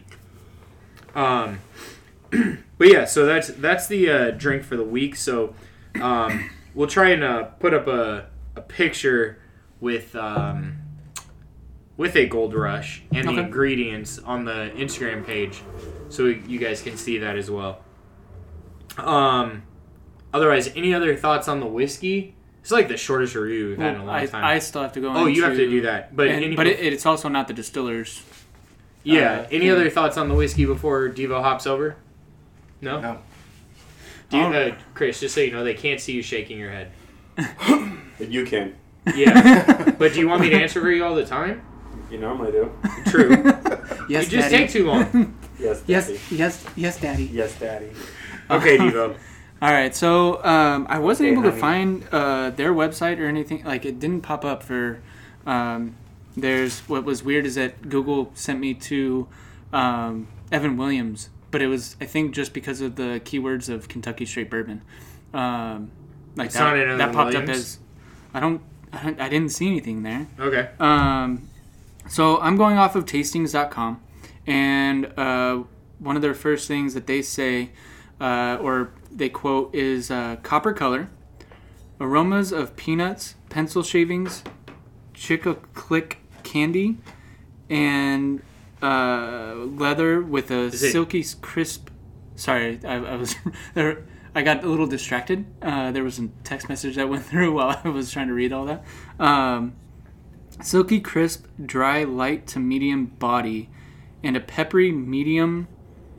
But yeah, so that's the drink for the week. So we'll try and put up a picture with a Gold Rush and the Okay. ingredients on the Instagram page, so you guys can see that as well. Otherwise, any other thoughts on the whiskey? It's like the shortest review we've had in a long time. I still have to go. Oh, you have to into- do that. But but it's also not the distillers. yeah. Any yeah. other thoughts on the whiskey before Devo hops over? No. No. Do you, Oh. Chris? Just so you know, they can't see you shaking your head. You can. Yeah. But do you want me to answer for you all the time? You normally do. True. Yes, you just Daddy. take too long. Yes, Yes, Daddy. Yes, daddy. Okay, Devo. All right, so I wasn't Hey, able to honey. find their website or anything. Like, it didn't pop up for. There's what was weird is that Google sent me to Evan Williams, but it was, I think, just because of the keywords of Kentucky Straight Bourbon. Like It's not in that Evan popped Williams? up as. I didn't see anything there. Okay. So I'm going off of tastings.com, and one of their first things that they say, or they quote, is copper color, aromas of peanuts, pencil shavings, Chick-a-Click candy, and leather with a silky crisp. Sorry, I was there. I got a little distracted. There was a text message that went through while I was trying to read all that. Silky crisp, dry, light to medium body, and a peppery medium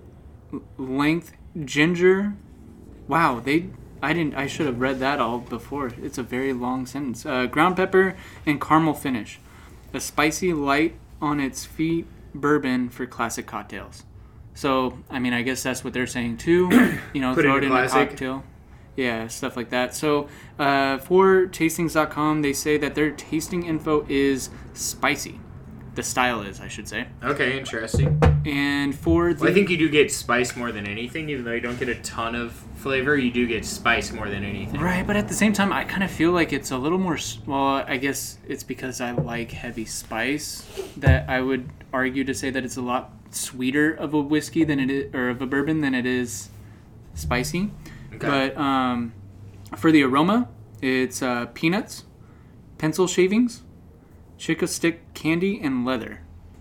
length ginger. Wow, I should have read that all before. It's a very long sentence. Ground pepper and caramel finish. A spicy light on its feet bourbon for classic cocktails. So, I mean, I guess that's what they're saying too. Throw it in a cocktail. Yeah, stuff like that. So, for tastings.com, they say that their tasting info is spicy. The style is, I should say. Okay, interesting. And for the... I think you do get spice more than anything. Even though you don't get a ton of flavor, you do get spice more than anything. Right, but at the same time, I kind of feel like it's a little more... Well, I guess it's because I like heavy spice that I would argue to say that it's a lot sweeter of a whiskey than it is, or of a bourbon than it is spicy. Okay. But for the aroma, it's peanuts, pencil shavings, Chick-a-Stick candy, and leather.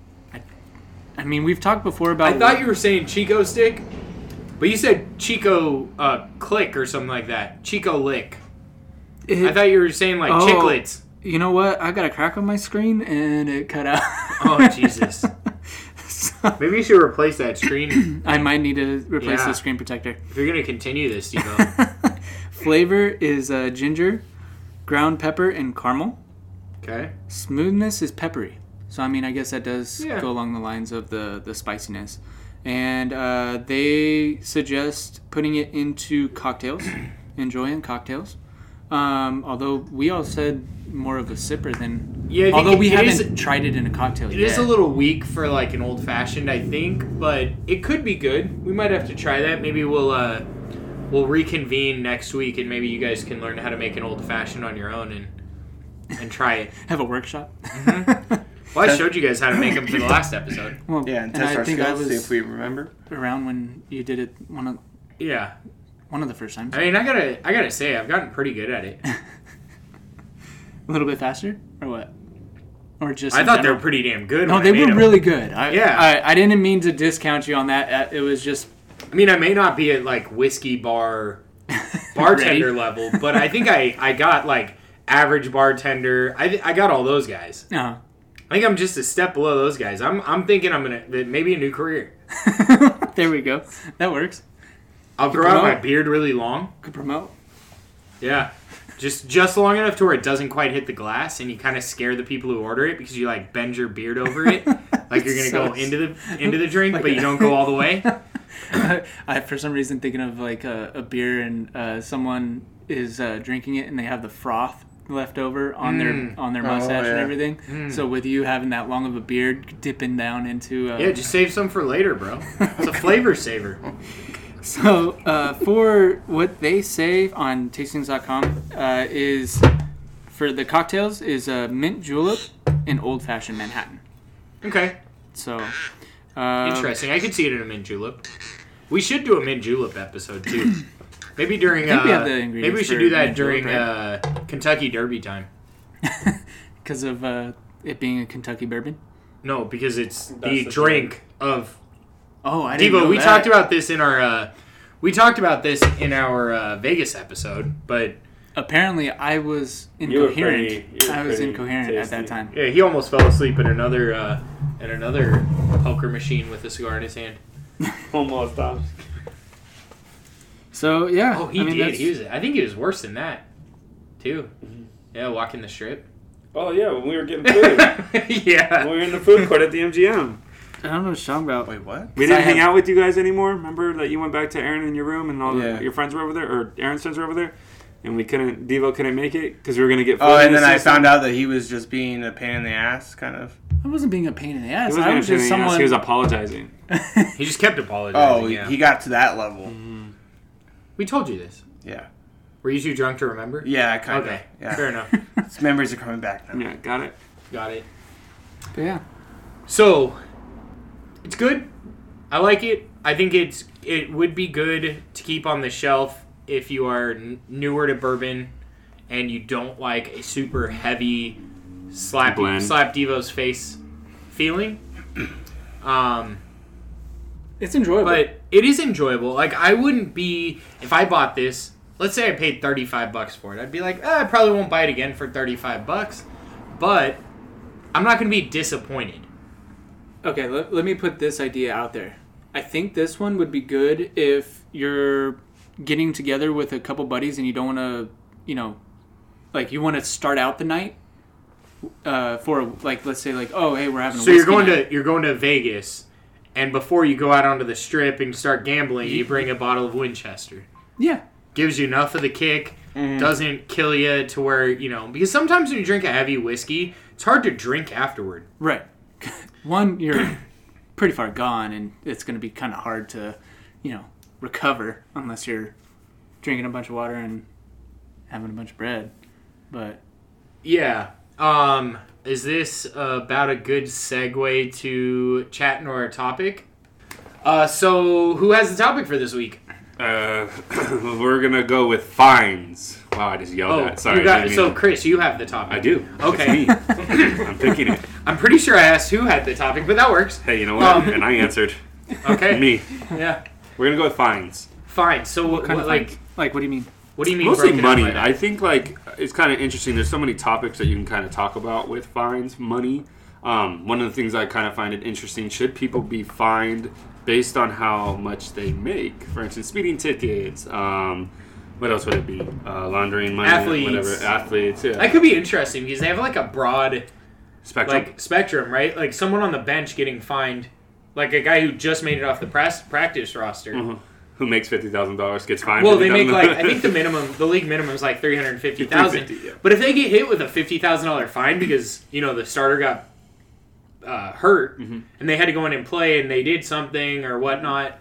I mean, we've talked before about... I thought you were saying Chico Stick, but you said Chico Click or something like that. Chico Lick. I thought you were saying like chiclets. You know what? I got a crack on my screen and it cut out. Oh, Jesus. Maybe you should replace that screen. I might need to replace the screen protector. If you're going to continue this, Devo. Flavor is ginger, ground pepper, and caramel. Okay. Smoothness is peppery. So, I mean, I guess that does go along the lines of the spiciness. And they suggest putting it into cocktails. Enjoying cocktails. Although we all said more of a sipper than... Yeah, although we haven't tried it in a cocktail yet. It is a little weak for like an old-fashioned, I think. But it could be good. We might have to try that. Maybe we'll reconvene next week and maybe you guys can learn how to make an old-fashioned on your own and try it. Have a workshop. Mm-hmm. Well, I showed you guys how to make them for the last episode. Well, yeah, and test our skills, see if we remember. Around when you did it one of the first times. I mean, I gotta say, I've gotten pretty good at it. A little bit faster, or what? Or just I thought they were pretty damn good. No, they were really good. I didn't mean to discount you on that. It was just... I mean, I may not be at like whiskey bartender level, but I think I got like average bartender. I got all those guys. Uh-huh. I think I'm just a step below those guys. I'm thinking I'm gonna maybe a new career. There we go. That works. I'll grow out my beard really long. Could promote. Yeah. Just long enough to where it doesn't quite hit the glass, and you kind of scare the people who order it because you like bend your beard over it, like you're gonna go into the drink, but you don't go all the way. I for some reason thinking of like a beer and someone is drinking it and they have the froth left over on their mustache and everything. So with you having that long of a beard dipping down into just save some for later, bro. It's a flavor saver. So for what they say on tastings.com is for the cocktails is mint julep and old fashioned Manhattan. Okay. So interesting. I could see it in a mint julep. We should do a mint julep episode too. Maybe during we have the ingredients. Maybe we should do that during Kentucky Derby time. Because of it being a Kentucky bourbon? No, because it's the drink of. Oh, I didn't know Devo, we that. talked about this in our Vegas episode, but apparently I was incoherent. I was incoherent tasty at that time. Yeah, he almost fell asleep in another poker machine with a cigar in his hand. Almost. So yeah. Oh, he did. I think he was worse than that, too. Mm-hmm. Yeah, walking the strip. Oh yeah, when we were getting food. Yeah, when we were in the food court at the MGM. I don't know what you're talking about. Wait, what? We didn't hang out with you guys anymore. Remember that you went back to Aaron in your room and all your friends were over there, or Aaron's friends were over there, and Devo couldn't make it because we were gonna get food. Oh, and then I found out that he was just being a pain in the ass, kind of. I wasn't being a pain in the ass. I was just someone. He was apologizing. He just kept apologizing. Oh, he got to that level. Mm-hmm. We told you this. Yeah. Were you too drunk to remember? Yeah, kind of. Okay, yeah. Fair enough. His memories are coming back now. Yeah, got it. But yeah. So, it's good. I like it. I think it would be good to keep on the shelf if you are newer to bourbon and you don't like a super heavy slap Devo's face feeling. It's enjoyable. But it is enjoyable. Like, I wouldn't be, if I bought this, let's say I paid $35 for it, I'd be like, I probably won't buy it again for $35, but I'm not going to be disappointed. Okay, let me put this idea out there. I think this one would be good if you're getting together with a couple buddies and you don't want to, you want to start out the night for, like, let's say, like, oh, hey, we're having a whiskey night. You're going to Vegas, and before you go out onto the strip and start gambling, you bring a bottle of Winchester. Yeah. Gives you enough of the kick, doesn't kill you to where, because sometimes when you drink a heavy whiskey, it's hard to drink afterward. Right. One, you're pretty far gone, and it's going to be kind of hard to, recover unless you're drinking a bunch of water and having a bunch of bread. But yeah. Is this about a good segue to chatting or a topic? So who has the topic for this week? We're gonna go with fines. Wow, I just yelled that. Sorry. So Chris, you have the topic. I do. Okay. It's me. I'm picking it. I'm pretty sure I asked who had the topic, but that works. Hey, you know what? And I answered. Okay. Me. Yeah. We're gonna go with fines. Fines. So what kind of fines? Like, what do you mean? What do you mean? Mostly money. I think it's kind of interesting. There's so many topics that you can kind of talk about with fines, money. One of the things I kind of find it interesting: should people be fined based on how much they make? For instance, speeding tickets. What else would it be? Laundering money, athletes. Athletes. Yeah. That could be interesting because they have like a broad spectrum, right? Like someone on the bench getting fined, like a guy who just made it off the practice roster. Mm-hmm. Who makes $50,000 gets fined. Well, they make I think the league minimum is like $350,000. Yeah. But if they get hit with a $50,000 fine because the starter got hurt and they had to go in and play and they did something or whatnot,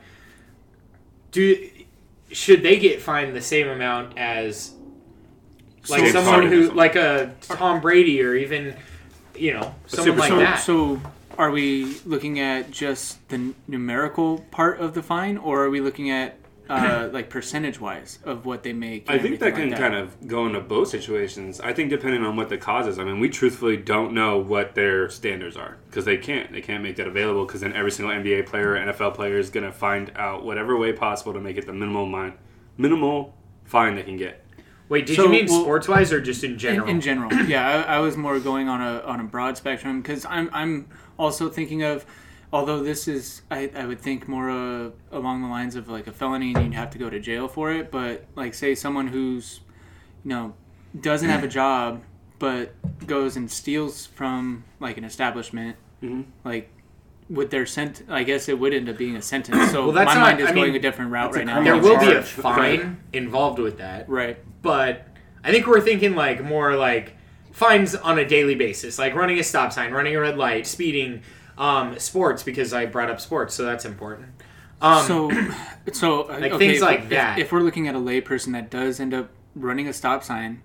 should they get fined the same amount as like someone who like a Tom Brady or even someone like that? So are we looking at just the numerical part of the fine, or are we looking at like percentage-wise of what they make? I think that can kind of go into both situations. I think depending on what the cause is. I mean, we truthfully don't know what their standards are because they can't make that available because then every single NBA player or NFL player is going to find out whatever way possible to make it the minimal fine they can get. Wait, did you mean sports-wise or just in general? In general, yeah. I was more going on a broad spectrum because I'm also thinking of, although this is, I would think more along the lines of like a felony and you'd have to go to jail for it, but like say someone who's, doesn't have a job but goes and steals from like an establishment, like with their I guess it would end up being a sentence. So my mind is going a different route right now. There will be a fine involved with that. Right. But I think we're thinking like more like fines on a daily basis, like running a stop sign, running a red light, speeding, sports, because I brought up sports, so that's important. So like things like that. If we're looking at a layperson that does end up running a stop sign,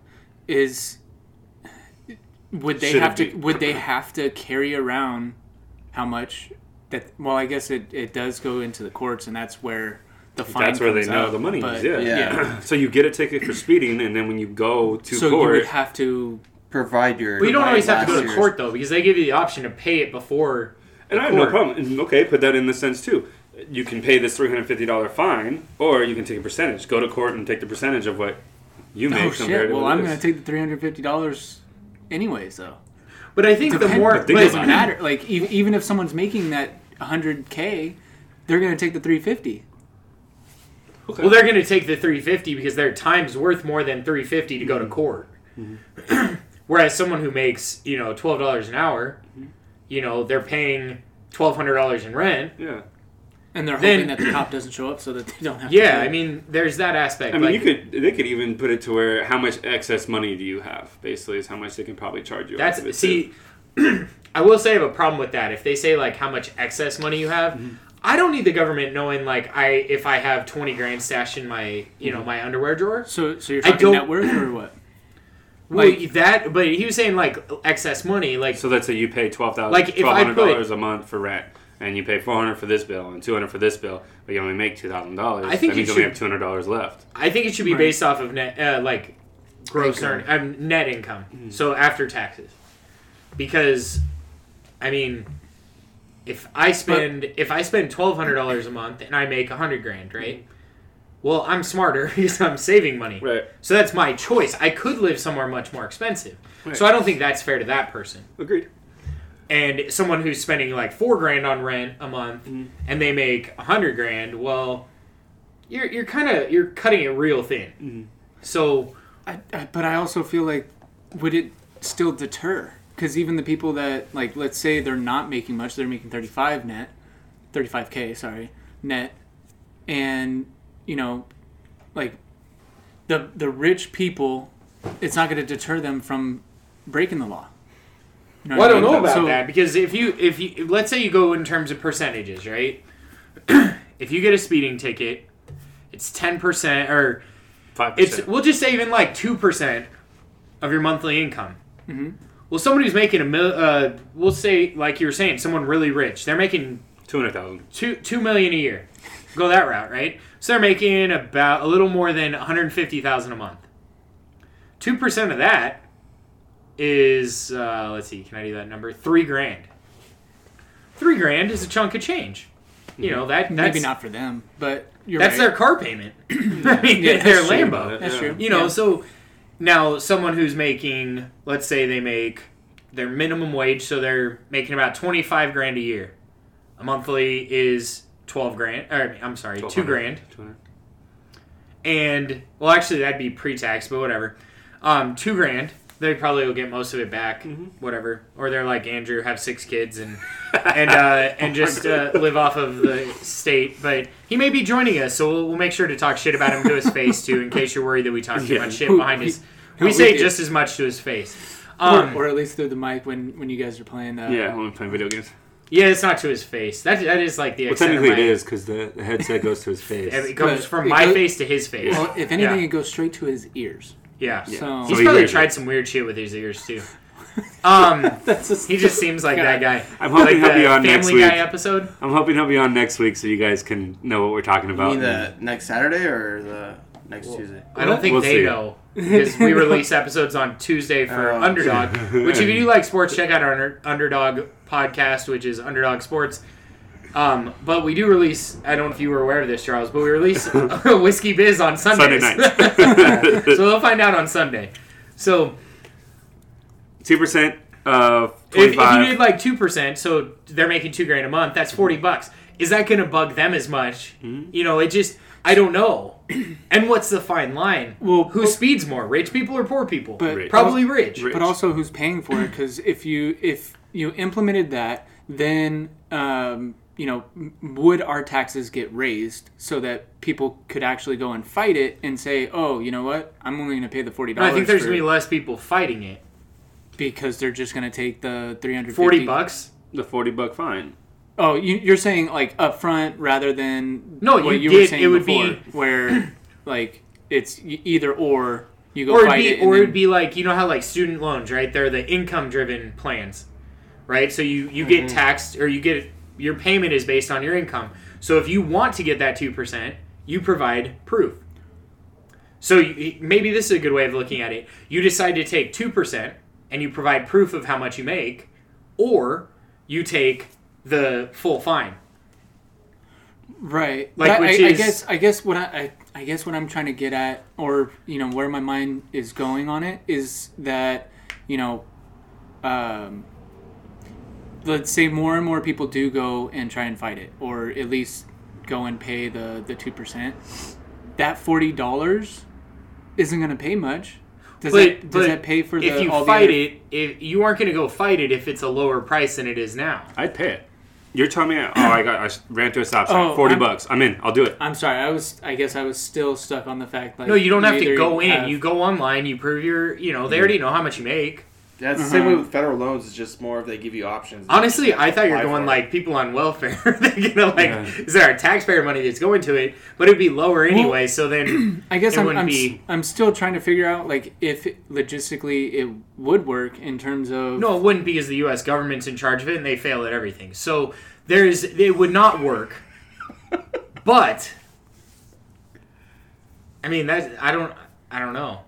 would they have to carry around how much that? Well, I guess it does go into the courts, and that's where the fine. That's where they know the money is. Yeah. So you get a ticket for speeding, and then when you go to court, you would have to provide your. Well, you don't always have to go to court though, because they give you the option to pay it before. And I have no problem. Okay, put that in the sense too. You can pay this $350 fine, or you can take a percentage. Go to court and take the percentage of what you make. Well, I'm going to take the $350 anyways, though. But I think the more it doesn't matter. Like even if someone's making that $100K, they're going to take the $350. Okay. Well, they're going to take the $350 because their time's worth more than $350 to go to court. Mm-hmm. Whereas someone who makes $12 an hour, they're paying $1,200 in rent. Yeah. And they're hoping that the cop doesn't show up so that they don't have to I mean, there's that aspect. I mean, they could even put it to where how much excess money do you have, basically, is how much they can probably charge you. I will say I have a problem with that. If they say, like, how much excess money you have, I don't need the government knowing, like, if I have 20 grand stashed in my, my underwear drawer. So you're talking net worth or what? Well, but he was saying, like, excess money. Like, so let's say you pay $12,500 a month for rent. and you pay $400 for this bill and $200 for this bill, but you only make $2,000, I think that means it you only have $200 left. I think it should be Right. based off of net, like gross Income. net income. So after taxes, because I mean, if I spend $1,200 a month and I make $100,000, right? Well, I'm smarter because I'm saving money. Right. So that's my choice. I could live somewhere much more expensive. Right. So I don't think that's fair to that person. Agreed. And someone who's spending like $4,000 on rent a month and they make $100,000, well, you're cutting it real thin. So But I also feel like, would it still deter? Because even the people that, like, let's say they're not making much, they're making 35K, sorry, net, and, you know, like, the rich people, it's not going to deter them from breaking the law. You know well, I what don't know mean? about So- that because if you let's say you go in terms of percentages, right? If you get a speeding ticket, it's 10% or 5%. we'll just say even like 2% of your monthly income. Mhm. Well, somebody who's making we'll say like you were saying, someone really rich, they're making $200,000. $2 million a year. Go that route, right? So they're making about a little more than $150,000 a month. 2% of that is let's see, can I do that number? $3,000. $3,000 is a chunk of change. You know that's Maybe not for them, but you're that's right. their car payment. I mean, Yeah, their that's true. Lambo. That's true. You know, Yeah. so now someone who's making, let's say they make their minimum wage, so they're making about $25,000 a year. A monthly is $12,000. Or I'm sorry, $2,000. $200. And well, actually, that'd be pre-tax, but whatever. $2,000. They probably will get most of it back, whatever. Or they're like Andrew, have 6 kids and just live off of the state. But he may be joining us, so we'll make sure to talk shit about him to his face too, in case you're worried that we talk too much shit behind his. We say just as much to his face. Or at least through the mic when you guys are playing. Yeah, when I'm playing video games. Yeah, it's not to his face. That is like the Well, extent of technically it my- is, because the headset goes to his face. It goes But from it my goes- face to his face. Well, if anything, Yeah. it goes straight to his ears. Yeah. So He's So he probably hears tried it. some weird shit with his ears too. that's He just seems like that guy. I'm hoping like he'll the be on next Family week. Guy episode. I'm hoping he'll be on next week so you guys can know what we're talking You about. mean the next Saturday or the next Tuesday? I don't think We'll they see. know because we release episodes on Tuesday for Oh. Underdog. Which, if you do like sports, check out our Underdog podcast, which is Underdog Sports. But we do release. I don't know if you were aware of this, Charles, but we release Whiskey Biz on Sundays. Sunday nights. So they'll find out on Sunday. So 2% of if you 25. did like 2%, so they're making $2,000 a month. That's $40. Is that going to bug them as much? You know, it just. I don't know. And what's the fine line? Well, Who speeds more, rich people or poor people? But- Rich. Probably rich. Rich. But also, who's paying for it? Because if you implemented that, then would our taxes get raised so that people could actually go and fight it and say, oh, you know what? I'm only going to pay the $40. I think there's going to be less people fighting it. because they're just going to take the $350. $40? The $40 fine. Oh, you're saying like up front rather than No, what you were did- saying it would before, be- where like it's either or you go Or fight it. and it'd be like, you know how like student loans, right? They're the income driven plans, right? So you get taxed, or you get your payment is based on your income. So if you want to get that 2%, you provide proof. So maybe this is a good way of looking at it. You decide to take 2% and you provide proof of how much you make, or you take the full fine. Right. Like, But which I guess what I guess what I'm trying to get at, or where my mind is going on it, is that let's say more and more people do go and try and fight it, or at least go and pay the 2%. That $40 isn't going to pay much. Does that pay for if you all fight the it, if you aren't going to go fight it if it's a lower price than it is now. I'd pay it. You're telling me, I ran to a stop sign. Oh, $40. I'm in. I'll do it. I'm sorry. I guess I was still stuck on the fact. Like, No, you don't have to either go in. have- You go online. You prove your. They already know how much you make. That's the same way with federal loans. It's just more of they give you options. Honestly, I thought you were Apply going for like people on welfare. They're gonna like, Yeah. is there a taxpayer money that's going to it? But it'd be lower anyway. So then I guess it wouldn't I'm still trying to figure out like if logistically it would work in terms of No, it wouldn't because the U.S. government's in charge of it and they fail at everything. So it would not work. But I mean, I don't know.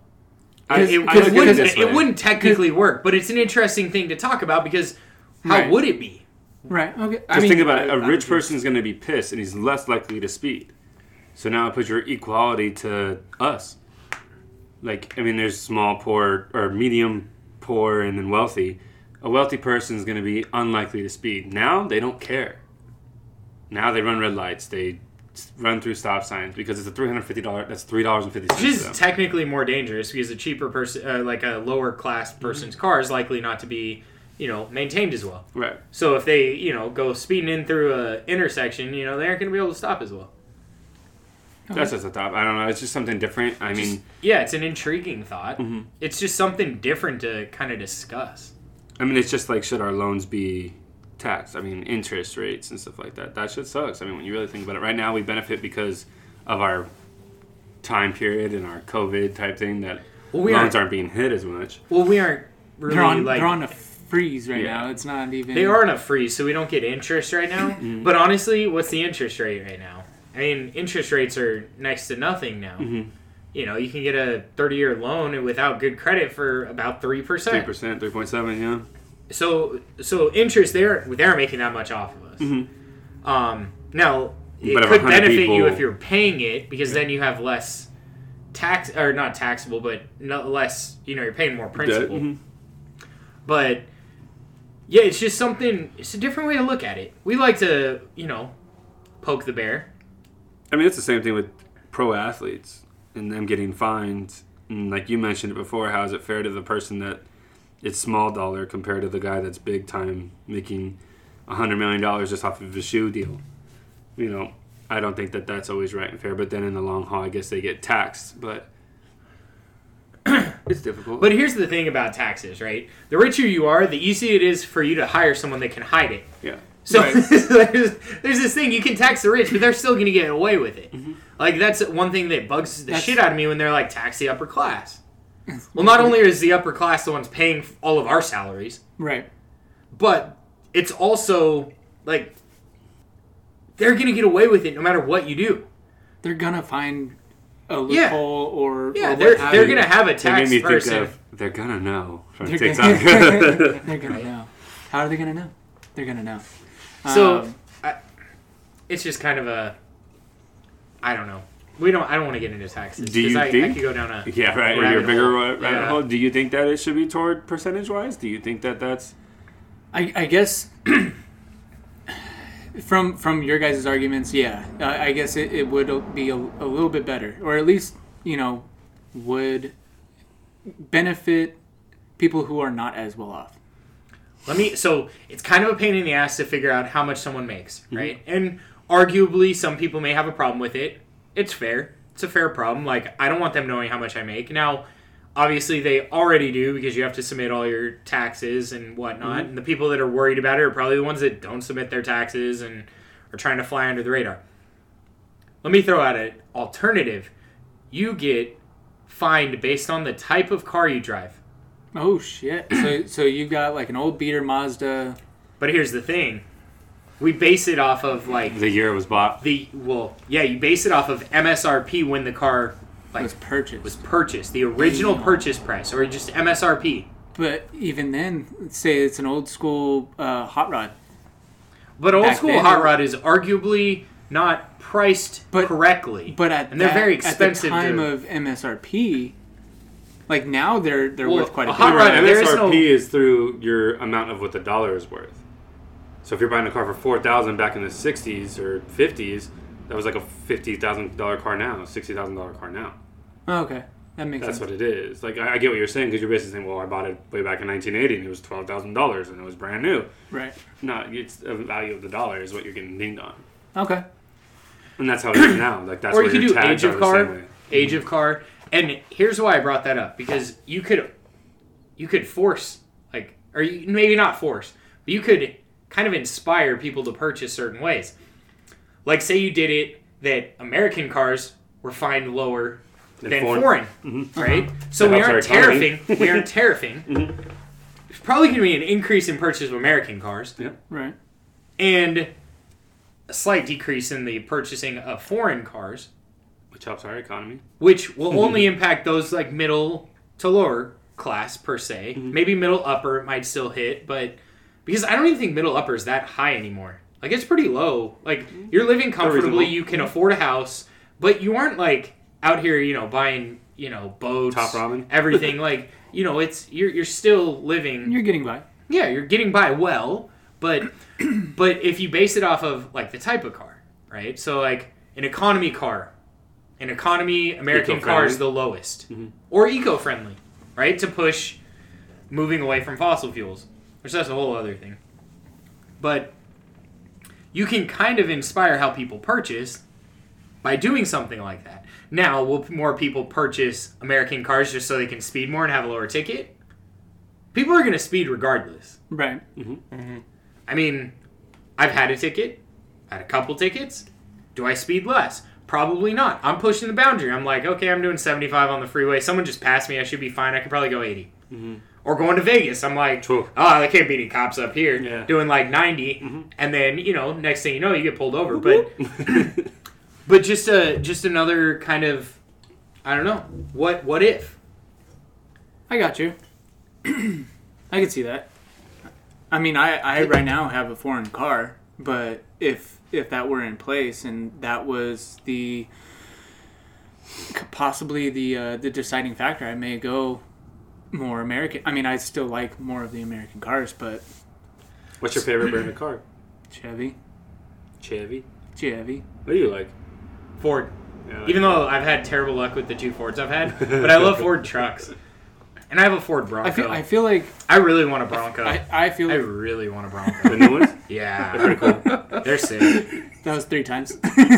It wouldn't technically work, but it's an interesting thing to talk about because how Right. would it be? right. Okay, Just think about it. A rich person's going to be pissed, and he's less likely to speed. So now it puts your equality to us. Like, I mean, there's small poor or medium poor and then wealthy. A wealthy person is going to be unlikely to speed. Now they don't care. Now they run red lights. They run through stop signs because it's a $350. That's $3.50. Which is technically more dangerous because a cheaper person, like a lower class person's car, is likely not to be, maintained as well. Right. So if they, go speeding in through a intersection, they aren't going to be able to stop as well. That's just a thought. I don't know. It's just something different. I mean, Yeah, it's an intriguing thought. It's just something different to kind of discuss. it's just like, should our loans be taxed? I mean, interest rates and stuff like that. That shit sucks. I mean, when you really think about it, right now we benefit because of our time period and our COVID type thing that loans aren't being hit as much. Well, we aren't really they're on a freeze right Yeah. now. It's not even. They are on a freeze, so we don't get interest right now. But honestly, what's the interest rate right now? I mean, interest rates are next to nothing now. You can get a 30-year loan without good credit for about 3%. 3%, 3.7, yeah. So interest, they aren't making that much off of us. Now, it But if could 100 benefit you people- if you're paying it because then you have less tax, or not taxable, but less, you're paying more principal. But yeah, it's just it's a different way to look at it. We like to, poke the bear. I mean, it's the same thing with pro athletes and them getting fined. And like you mentioned it before, how is it fair to the person that it's small dollar compared to the guy that's big time making $100 million just off of a shoe deal? I don't think that that's always right and fair. But then in the long haul, I guess they get taxed. But it's difficult. But here's the thing about taxes, right? The richer you are, the easier it is for you to hire someone that can hide it. Yeah. So there's this thing, you can tax the rich, but they're still going to get away with it. Like, that's one thing that bugs the shit out of me when they're like, tax the upper class. Well, not only is the upper class the ones paying all of our salaries, right. but it's also, like, they're going to get away with it no matter what you do. They're gonna find a loophole or Yeah, or they're what have going you. to have a They tax made me person. think of, they're gonna know from They're TikTok. They're gonna know. How are they gonna know? They're gonna know. So, it's just kind of a, I don't know. I don't want to get into taxes. Do you 'cause I think- could go down a Yeah, right. Or rabbit your bigger hole. rabbit hole. Do you think that it should be toward percentage wise? Do you think that that's I guess from your guys' arguments, yeah, I guess it would be a little bit better, or at least would benefit people who are not as well off. So it's kind of a pain in the ass to figure out how much someone makes, right? And arguably, some people may have a problem with it. It's fair. It's a fair problem. Like, I don't want them knowing how much I make. Now, obviously, they already do because you have to submit all your taxes and whatnot. And the people that are worried about it are probably the ones that don't submit their taxes and are trying to fly under the radar. Let me throw out an alternative. You get fined based on the type of car you drive. Oh shit! So you got like an old beater Mazda. But here's the thing. We base it off of, like, the year it was bought? you base it off of MSRP when the car Was purchased. the original Damn. purchase price, or just MSRP. But even then, let's say it's an old school hot rod. But old Back school then, hot rod is arguably not priced correctly. But and they're very expensive. At the time to, of MSRP, like now they're Well, worth quite a a bit. hot rod- Right, there is MSRP no- is through your amount of what the dollar is worth. So if you're buying a car for $4,000 back in the 60s or 50s, that was like a $50,000 car now, a $60,000 car now. Oh, okay, that makes That's sense. what it is. Like, I get what you're saying because you're basically saying, well, I bought it way back in 1980 and it was $12,000 and it was brand new. Right. No, it's the value of the dollar is what you're getting dinged on. Okay. And that's how it is now. Like, that's or where you could your do tags age are of the same car. way. Age of car. And here's why I brought that up. Because you could force like, or maybe not force, but you could kind of inspire people to purchase certain ways. Like, say you did it that American cars were fined lower than foreign, right? So we aren't tariffing. We aren't tariffing. There's probably going to be an increase in purchase of American cars. Yeah. Right. And a slight decrease in the purchasing of foreign cars, Which helps our economy. which will only impact those like middle to lower class per se. Maybe middle upper it might still hit, but because I don't even think middle upper is that high anymore. Like, it's pretty low. Like, you're living comfortably, you can afford a house, but you aren't like out here, buying, boats, Top ramen. everything. Like, it's you're still living. You're getting by. Yeah, you're getting by well, but if you base it off of like the type of car, right? So like an economy car, American car is the lowest, or eco-friendly, right? To push moving away from fossil fuels, which that's a whole other thing. But you can kind of inspire how people purchase by doing something like that. Now, will more people purchase American cars just so they can speed more and have a lower ticket? People are going to speed regardless. Right. I mean, I've had a ticket, had a couple tickets. Do I speed less? Probably not. I'm pushing the boundary. I'm like, okay, I'm doing 75 on the freeway. Someone just passed me. I should be fine. I could probably go 80. Or going to Vegas. I'm like, True. oh, there can't be any cops up here. Yeah. Doing like 90. And then, next thing you know, you get pulled over. But just another kind of, I don't know. What if? I got you. I can see that. I mean, I right now have a foreign car, but if that were in place and that was possibly the deciding factor, I may go more American. I mean, I still like more of the American cars, but What's your favorite brand of car? Chevy. What do you like? Ford. Yeah, I like Even though I've had terrible luck with the two Fords I've had, but I love Ford trucks. And I have a Ford Bronco. I feel like I really want a Bronco. I feel I like really want a Bronco. the new ones? Yeah. They're pretty cool. They're sick. that was 3 times.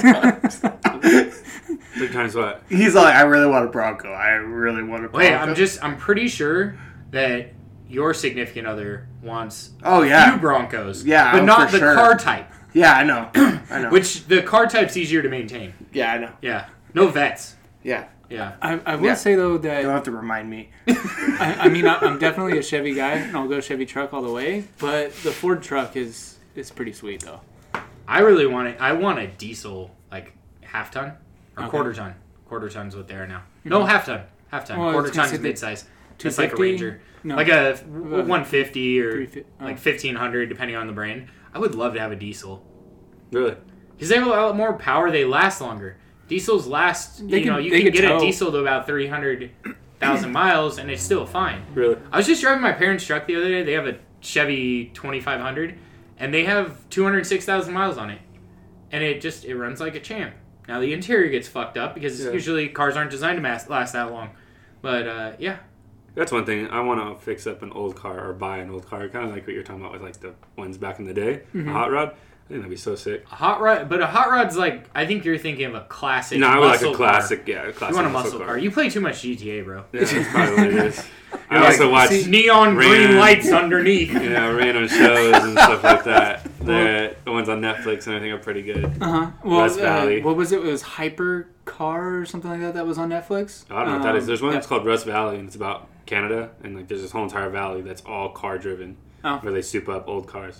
3 times what? He's like, I really want a Bronco. I really want a Bronco. Wait, I'm pretty sure that your significant other wants Oh, a yeah. few Broncos. Yeah, But oh, not for the sure. car type. Yeah, I know. I know. Which the car type's easier to maintain. Yeah, I know. Yeah. No vets. Yeah. Yeah. I will Yeah. say though You don't that have to remind me. I mean I'm definitely a Chevy guy and I'll go Chevy truck all the way. But the Ford truck is pretty sweet though. I really want it. I want a diesel, like half ton or Okay. quarter ton. Quarter ton's what they are now. No, half ton. Half ton. Well, I was Quarter gonna ton's say mid-size. It's like a 250? Ranger. No. Like a 150 or 350. like 1500 depending on the brand. I would love to have a diesel. Really? Because they have a lot more power, they last longer. Diesels last, They you can can get tow. a diesel to about 300,000 miles and it's still fine. Really? I was just driving my parents' truck the other day. They have a Chevy 2500 and they have 206,000 miles on it. And it runs like a champ. Now the interior gets fucked up because Yeah. usually cars aren't designed to last that long. But yeah. That's one thing. I want to fix up an old car or buy an old car. Kind of like what you're talking about with like the ones back in the day. A hot rod. I think that'd be so sick. A hot rod's like, I think you're thinking of a classic No, I would like muscle a car. classic. Yeah, a classic. You want a muscle car. You play too much GTA, bro. Yeah, that's probably what it is. I Like, also watch neon green Ran- lights underneath. random shows and stuff like that. The ones on Netflix and everything are pretty good. Well, Rust Valley. what was it? It was Hyper Car or something like that was on Netflix. I don't know what that is. There's one yeah. that's called Rust Valley and it's about Canada and like there's this whole entire valley that's all car driven Oh. where they soup up old cars.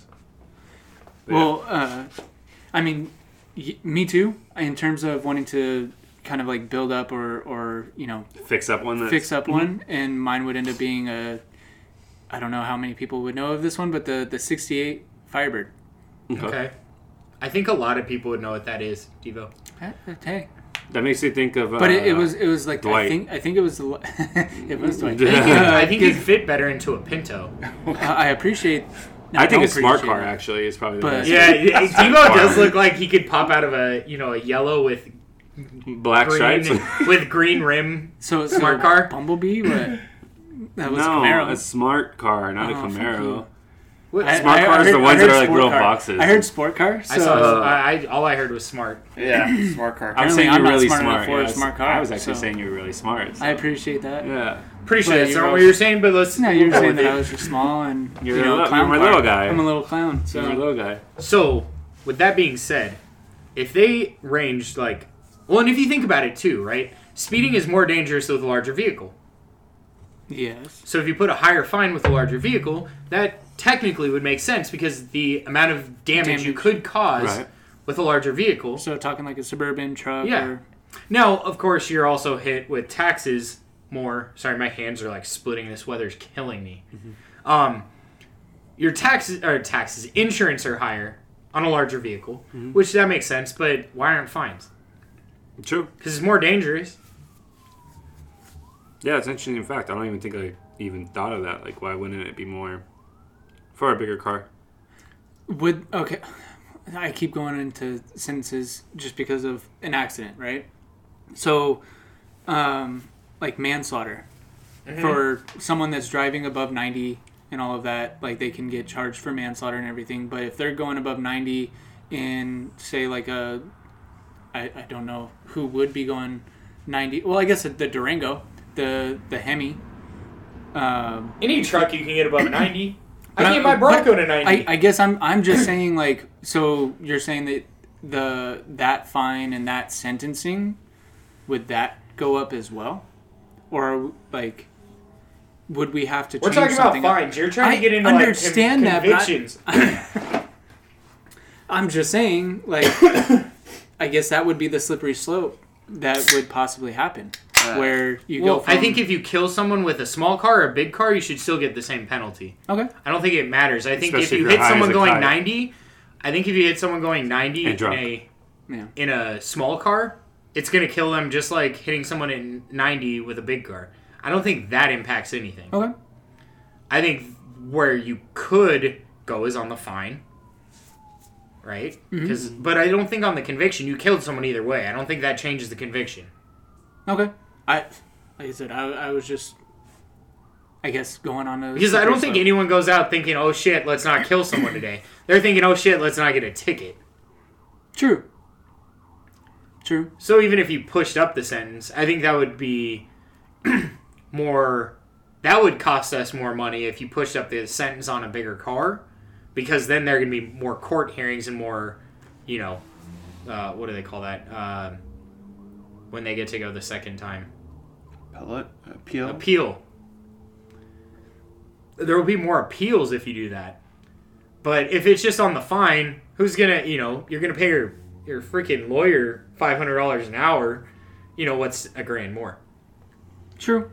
But Well, I mean, me too. In terms of wanting to kind of like build up or fix up one. fix up one, and mine would end up being I don't know how many people would know of this one, but the '68 Firebird. Okay. I think a lot of people would know what that is, Devo. Hey, That makes you think of. but it was like Dwight. I think it was it was Dwight. I think you'd fit better into a Pinto. I appreciate. No, I think don't a smart appreciate car it. actually is probably the But- best. Yeah, Devo car. does look like he could pop out of a yellow with Black green stripes. with green rim. So Smart car? Bumblebee. What? That was No, Camaro. a smart car, not a Oh, fuck Camaro. you. What? Smart cars, the ones that are like sport little car. boxes. I heard sport car. So I saw. All I heard was smart. Yeah, smart car. I'm Apparently saying I'm you're not really smart enough smart. for a Yeah, smart car, I was actually so- saying you were really smart. So. I appreciate that. Yeah. Pretty sure But that's you're not what also- you're saying, but let's. No, you're we'll go saying with that it. I was just small and You're, clown my car. little guy. I'm a little clown. So You're a little guy. So, with that being said, if they ranged like, well, and if you think about it too, right? Speeding is more dangerous with a larger vehicle. yes. So if you put a higher fine with a larger vehicle, that technically would make sense because the amount of damage you could cause Right. with a larger vehicle. So talking like a suburban truck. Yeah. Or, Now, of course, you're also hit with taxes more. Sorry, my hands are like splitting. This weather's killing me. Your taxes, insurance are higher on a larger vehicle, which that makes sense. But why aren't fines? True. Because it's more dangerous. Yeah, it's an interesting fact. I don't even think I even thought of that. Like, why wouldn't it be more for a bigger car? okay. I keep going into sentences just because of an accident, right? So, like manslaughter for someone that's driving above 90 and all of that, like they can get charged for manslaughter and everything. But if they're going above 90 in, say, like I don't know who would be going 90. Well, I guess the Durango, the Hemi. Any truck you can get above 90. I But can get my Bronco to 90. I guess I'm just saying, like, so you're saying that that fine and that sentencing, would that go up as well, or like would we have to? We're change talking about something up? fines. You're trying I to get into understand like, that, but convictions. I'm just saying, like, I guess that would be the slippery slope that would possibly happen, where you go. Well, I think if you kill someone with a small car or a big car, you should still get the same penalty. okay, I don't think it matters. I think Especially if if you you're hit high someone as a going kite. 90, I think if you hit someone going 90 And drunk. yeah, in a small car, it's going to kill them just like hitting someone in 90 with a big car. I don't think that impacts anything. okay, I think where you could go is on the fine, right? But I don't think on the conviction. You killed someone either way. I don't think that changes the conviction. okay. Like I said, I was just, I guess, going on a Because I slippery don't think slope. anyone goes out thinking, oh shit, let's not kill someone today. They're thinking, oh shit, let's not get a ticket. True. So even if you pushed up the sentence, I think that would be more. That would cost us more money if you pushed up the sentence on a bigger car, because then there are going to be more court hearings and more, what do they call that? When they get to go the second time. Appeal. There will be more appeals if you do that. But if it's just on the fine, who's going to, you're going to pay your freaking lawyer $500 an hour, what's $1,000 more? True.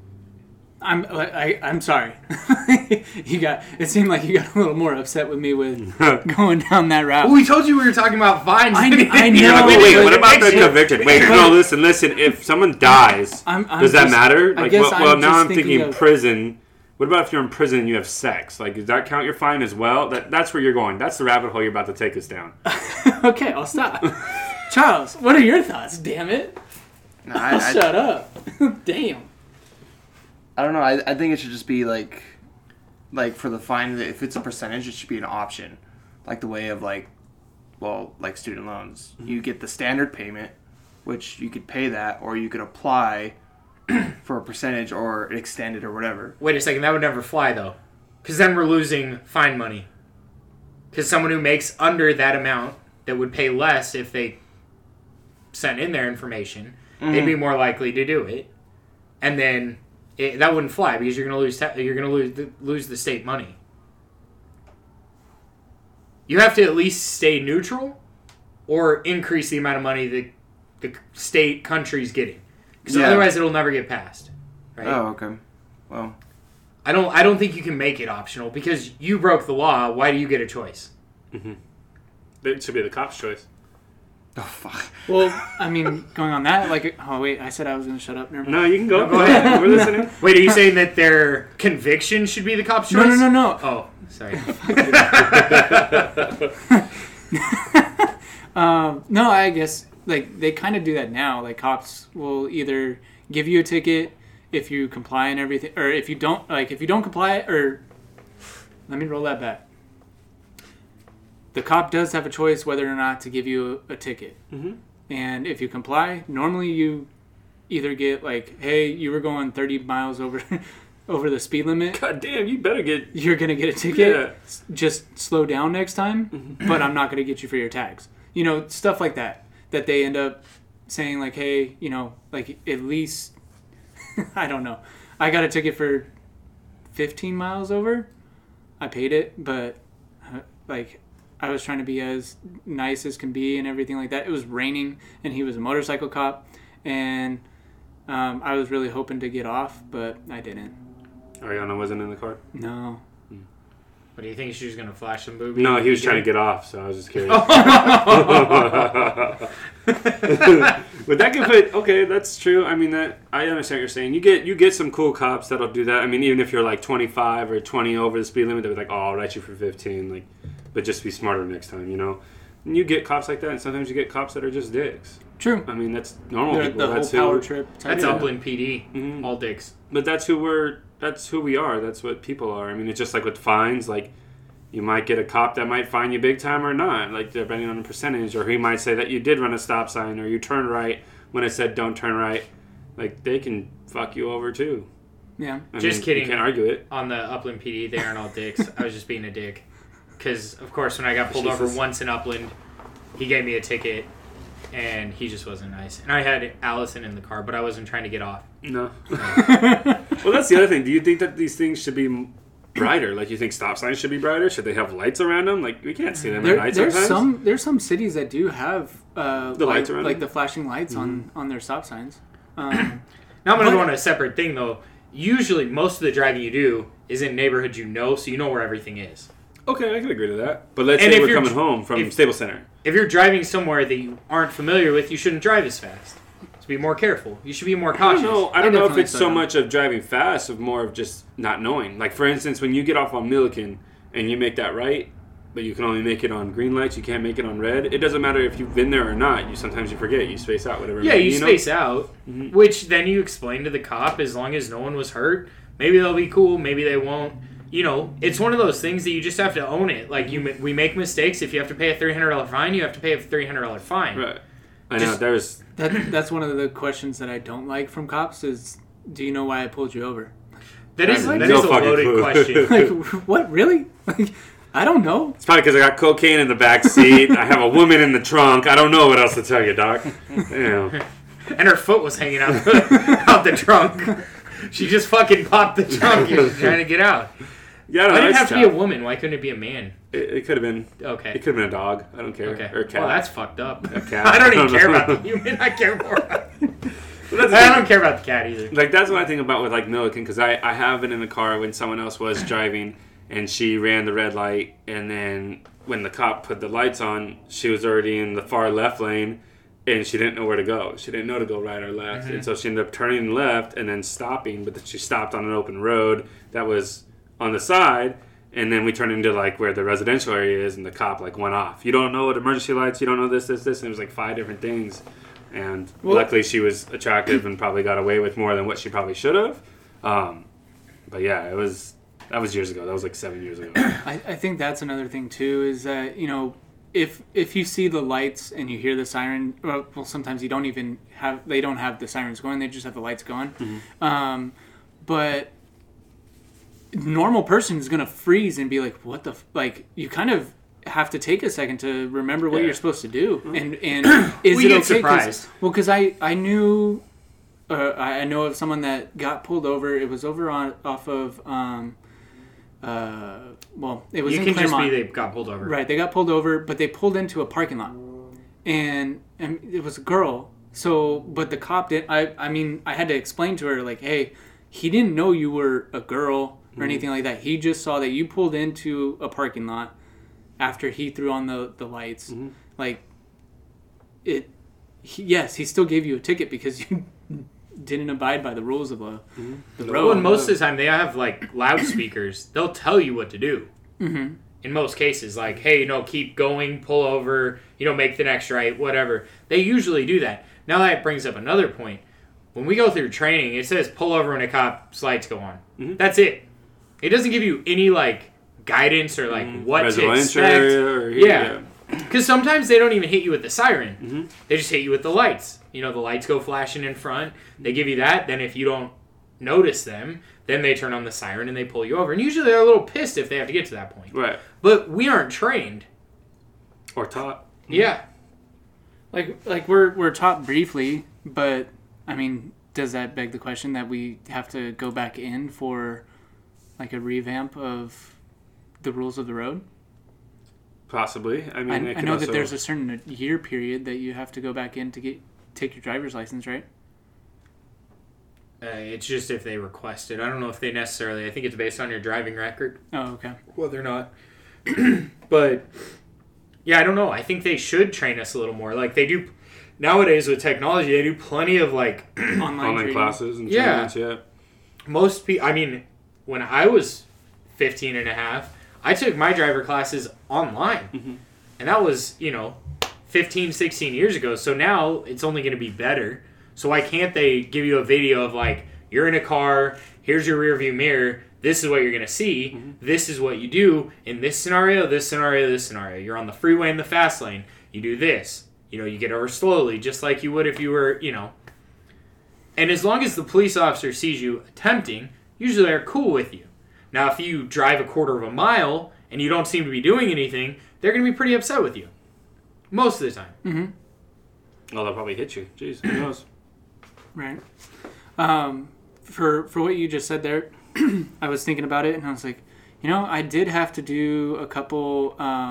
I'm sorry. It seemed like you got a little more upset with me with going down that route. Well, we told you we were talking about fines. I know. Wait, what about the conviction? conviction? Wait, no, listen. If someone dies, I'm does that just- matter? I Like, guess well, I'm now just I'm thinking thinking of- prison. What about if you're in prison and you have sex? Like, does that count your fine as well? That's where you're going. That's the rabbit hole you're about to take us down. Okay, I'll stop. Charles, what are your thoughts? Damn it! No, Shut up. Damn. I don't know. I think it should just be like for the fine, if it's a percentage, it should be an option, like the way of like student loans. You get the standard payment, which you could pay that, or you could apply for a percentage or extend it or whatever. Wait a second, that would never fly, though. Because then we're losing fine money. Because someone who makes under that amount that would pay less if they sent in their information, they'd be more likely to do it. And then that wouldn't fly because you're going to lose the state money. You have to at least stay neutral or increase the amount of money that the state country's getting. Because otherwise it'll never get passed. Right? Oh, okay. Well, I don't think you can make it optional because you broke the law. Why do you get a choice? It should be the cop's choice. oh fuck. Well, I mean, going on that, oh wait, I said I was going to shut up. Never mind. No, you can go. No, go ahead. We're listening. Wait, are you saying that their conviction should be the cop's choice? No. Oh, sorry. No, I guess they kind of do that now. Like cops will either give you a ticket if you comply and everything, or if you don't comply. Or let me roll that back. the cop does have a choice whether or not to give you a ticket. Mm-hmm. And if you comply, normally you either get like, hey, you were going 30 miles over over the speed limit. God damn, you better get... You're going to get a ticket. Yeah. Just slow down next time, but I'm not going to get you for your tags. You know, stuff like that they end up saying like, hey, you know, like at least, I don't know. I got a ticket for 15 miles over. I paid it, but like I was trying to be as nice as can be and everything like that. It was raining and he was a motorcycle cop, and I was really hoping to get off, but I didn't. Ariana wasn't in the car? No. What do you think? She was going to flash some boobies? No, he was trying to get off, so I was just curious. But that could put... Okay, that's true. I mean, that I understand what you're saying. You get some cool cops that'll do that. I mean, even if you're like 25 or 20 over the speed limit, they'll be like, oh, I'll write you for 15. Like, but just be smarter next time, you know? And you get cops like that, and sometimes you get cops that are just dicks. True. I mean, that's normal people. The whole That's power who, trip. That's Upland PD. Mhm. All dicks. But that's who we are. That's what people are. I mean, it's just like with fines. Like, you might get a cop that might fine you big time or not, like depending on the percentage. Or he might say that you did run a stop sign or you turned right when it said don't turn right. Like, they can fuck you over too. Yeah. Just kidding. You can't argue it. On the Upland PD, they aren't all dicks. I was just being a dick. Because, of course, when I got pulled over Jesus. once in Upland, he gave me a ticket, and he just wasn't nice. And I had Allison in the car, but I wasn't trying to get off. No. Well, that's the other thing. Do you think that these things should be brighter? Like, you think stop signs should be brighter? Should they have lights around them? Like, we can't see them at night sometimes. There's some cities that do have lights around like them? the flashing lights on their stop signs. Now I'm going to go on a separate thing, though. Usually, most of the driving you do is in neighborhoods you know, so you know where everything is. Okay, I can agree to that. But let's And say if we're you're- coming home from Staples Center. If you're driving somewhere that you aren't familiar with, you shouldn't drive as fast. So be more careful. You should be more I cautious. don't know if definitely it's said so that. much of driving fast, of more of just not knowing. Like, for instance, when you get off on Milliken and you make that right, but you can only make it on green lights, you can't make it on red. It doesn't matter if you've been there or not. Sometimes you forget. You space out, whatever. Yeah, you know? space out, Mhm. which then you explain to the cop as long as no one was hurt. Maybe they'll be cool, maybe they won't. You know, it's one of those things that you just have to own it. Like, we make mistakes. If you have to pay a $300 fine, you have to pay a $300 fine. Right. I know. Just- That's one of the questions that I don't like from cops is, do you know why I pulled you over? That is I have a no fucking loaded clue. question. Like, what, really? Like, I don't know. It's probably because I got cocaine in the back seat. I have a woman in the trunk. I don't know what else to tell you, Doc. Damn. And her foot was hanging out out the trunk. She just fucking popped the trunk and was trying to get out. Yeah, I don't Why know. did it It's have to be a tough. woman? Why couldn't it be a man? It could have been. Okay. It could have been a dog. I don't care. Okay. Or a cat. Well, that's fucked up. A cat. I don't even care about the human. I care more about Well, that's the I thing. don't care about the cat either. Like, that's what I think about with, like, Milliken, because I have been in the car when someone else was driving, and she ran the red light, and then when the cop put the lights on, she was already in the far left lane, and she didn't know where to go. She didn't know to go right or left, and so she ended up turning left and then stopping, but then she stopped on an open road that was on the side, and then we turned into, like, where the residential area is, and the cop, like, went off. You don't know what emergency lights, you don't know this, and it was, like, 5 different things. And luckily she was attractive and probably got away with more than what she probably should have. But yeah, that was years ago. That was like 7 years ago. I think that's another thing too, is that, you know, if you see the lights and you hear the siren, well, sometimes they don't have the sirens going, they just have the lights going. Mm-hmm. But normal person is going to freeze and be like, what the like, you kind of have to take a second to remember what Yeah. you're supposed to do. Mm-hmm. And is We it get okay? surprised. Because I knew I know of someone that got pulled over. It was over off of well, it was You in can just Claremont. be they got pulled over. Right, they got pulled over, but they pulled into a parking lot, and it was a girl. So, but the cop did. I mean, I had to explain to her like, hey, he didn't know you were a girl or anything like that. He just saw that you pulled into a parking lot after he threw on the lights. Like, yes, he still gave you a ticket because you didn't abide by the rules of the road. Well, and most of the time they have like loudspeakers. They'll tell you what to do. Mm-hmm. In most cases, like, hey, keep going, pull over, make the next right, whatever. They usually do that. Now that brings up another point. When we go through training, it says pull over when a cop's lights go on. That's it. It doesn't give you any like guidance or like what to Residential expect. area or Yeah. Because sometimes they don't even hit you with the siren. Mm-hmm. They just hit you with the lights. You know, the lights go flashing in front. They give you that. Then if you don't notice them, then they turn on the siren and they pull you over. And usually they're a little pissed if they have to get to that point. Right. But we aren't trained. Or taught. Yeah. Like we're taught briefly, but I mean, does that beg the question that we have to go back in for like a revamp of the rules of the road? Possibly. I mean, I know that there's a certain year period that you have to go back in to take your driver's license, right? It's just if they request it. I don't know if they necessarily. I think it's based on your driving record. Oh, okay. Whether or not. But, yeah, I don't know. I think they should train us a little more. Like, they do. Nowadays, with technology, they do plenty of, like, online classes and Yeah. trainings, yeah. most people. I mean, when I was 15 and a half, I took my driver classes online. Mm-hmm. And that was, 15, 16 years ago. So now it's only going to be better. So why can't they give you a video of, like, you're in a car, here's your rear view mirror, this is what you're going to see, this is what you do in this scenario, this scenario, this scenario. You're on the freeway in the fast lane, you do this. You get over slowly, just like you would if you were, And as long as the police officer sees you attempting, usually they're cool with you. Now, if you drive a quarter of a mile and you don't seem to be doing anything, they're going to be pretty upset with you. Most of the time. Mm-hmm. Well, they'll probably hit you. Jeez, who knows? Right. For what you just said there, I was thinking about it and I was like, I did have to do a couple,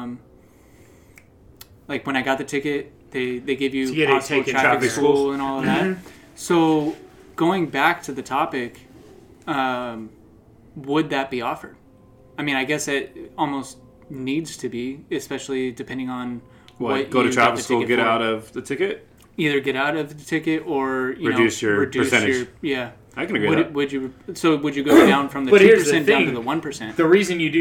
like when I got the ticket, they give you possible traffic school and all of that. So going back to the topic, would that be offered? I mean, I guess it almost needs to be, especially depending on what go to you got traffic the school, ticket get for. out of the ticket? Either get out of the ticket or Reduce your percentage. Yeah. I can agree with that. Would you go down from the 2% down to the 1%? The reason you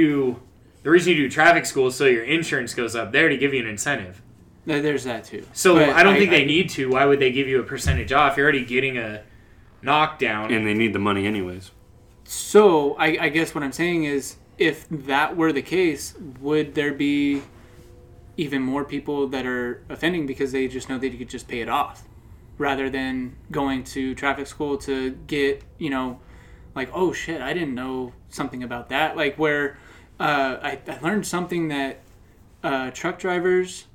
do traffic school is so your insurance goes up. They already give you an incentive. There's that too. So But I don't think they need to. Why would they give you a percentage off? You're already getting a knockdown. And they need the money anyways. So I guess what I'm saying is, if that were the case, would there be even more people that are offending because they just know that you could just pay it off, rather than going to traffic school to get, like, oh shit, I didn't know something about that. Like where I learned something that truck drivers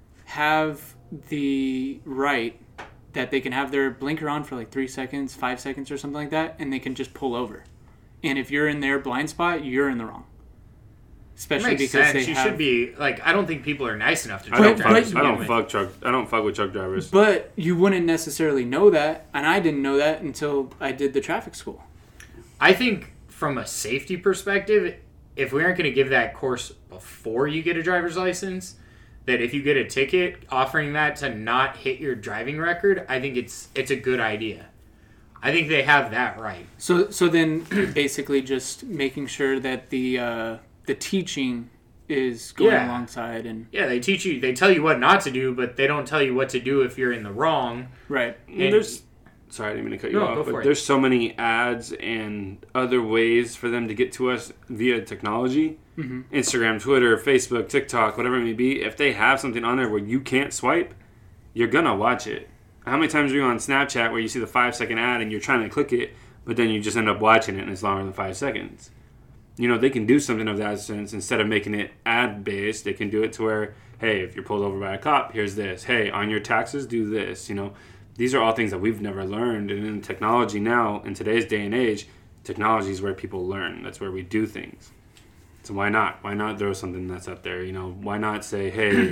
have the right that they can have their blinker on for like 3 seconds, 5 seconds or something like that, and they can just pull over. And if you're in their blind spot, you're in the wrong. Especially Makes because sense. they You have... should be like. I don't think people are nice enough to I drive don't drivers. fuck. I don't fuck with truck drivers. But you wouldn't necessarily know that, and I didn't know that until I did the traffic school. I think from a safety perspective, if we aren't going to give that course before you get a driver's license, that if you get a ticket, offering that to not hit your driving record, I think it's a good idea. I think they have that right. So then basically just making sure that the teaching is going alongside and Yeah, they teach you, they tell you what not to do, but they don't tell you what to do if you're in the wrong. right. And Sorry, I didn't mean to cut you No, off, go for but it. there's so many ads and other ways for them to get to us via technology. Mm-hmm. Instagram, Twitter, Facebook, TikTok, whatever it may be. If they have something on there where you can't swipe, you're going to watch it. How many times are you on Snapchat where you see the 5-second ad and you're trying to click it, but then you just end up watching it and it's longer than 5 seconds? They can do something of that sense. Instead of making it ad-based, they can do it to where, hey, if you're pulled over by a cop, here's this. Hey, on your taxes, do this. These are all things that we've never learned. And in technology now, in today's day and age, technology is where people learn. That's where we do things. So why not? Why not throw something that's up there? Why not say, hey,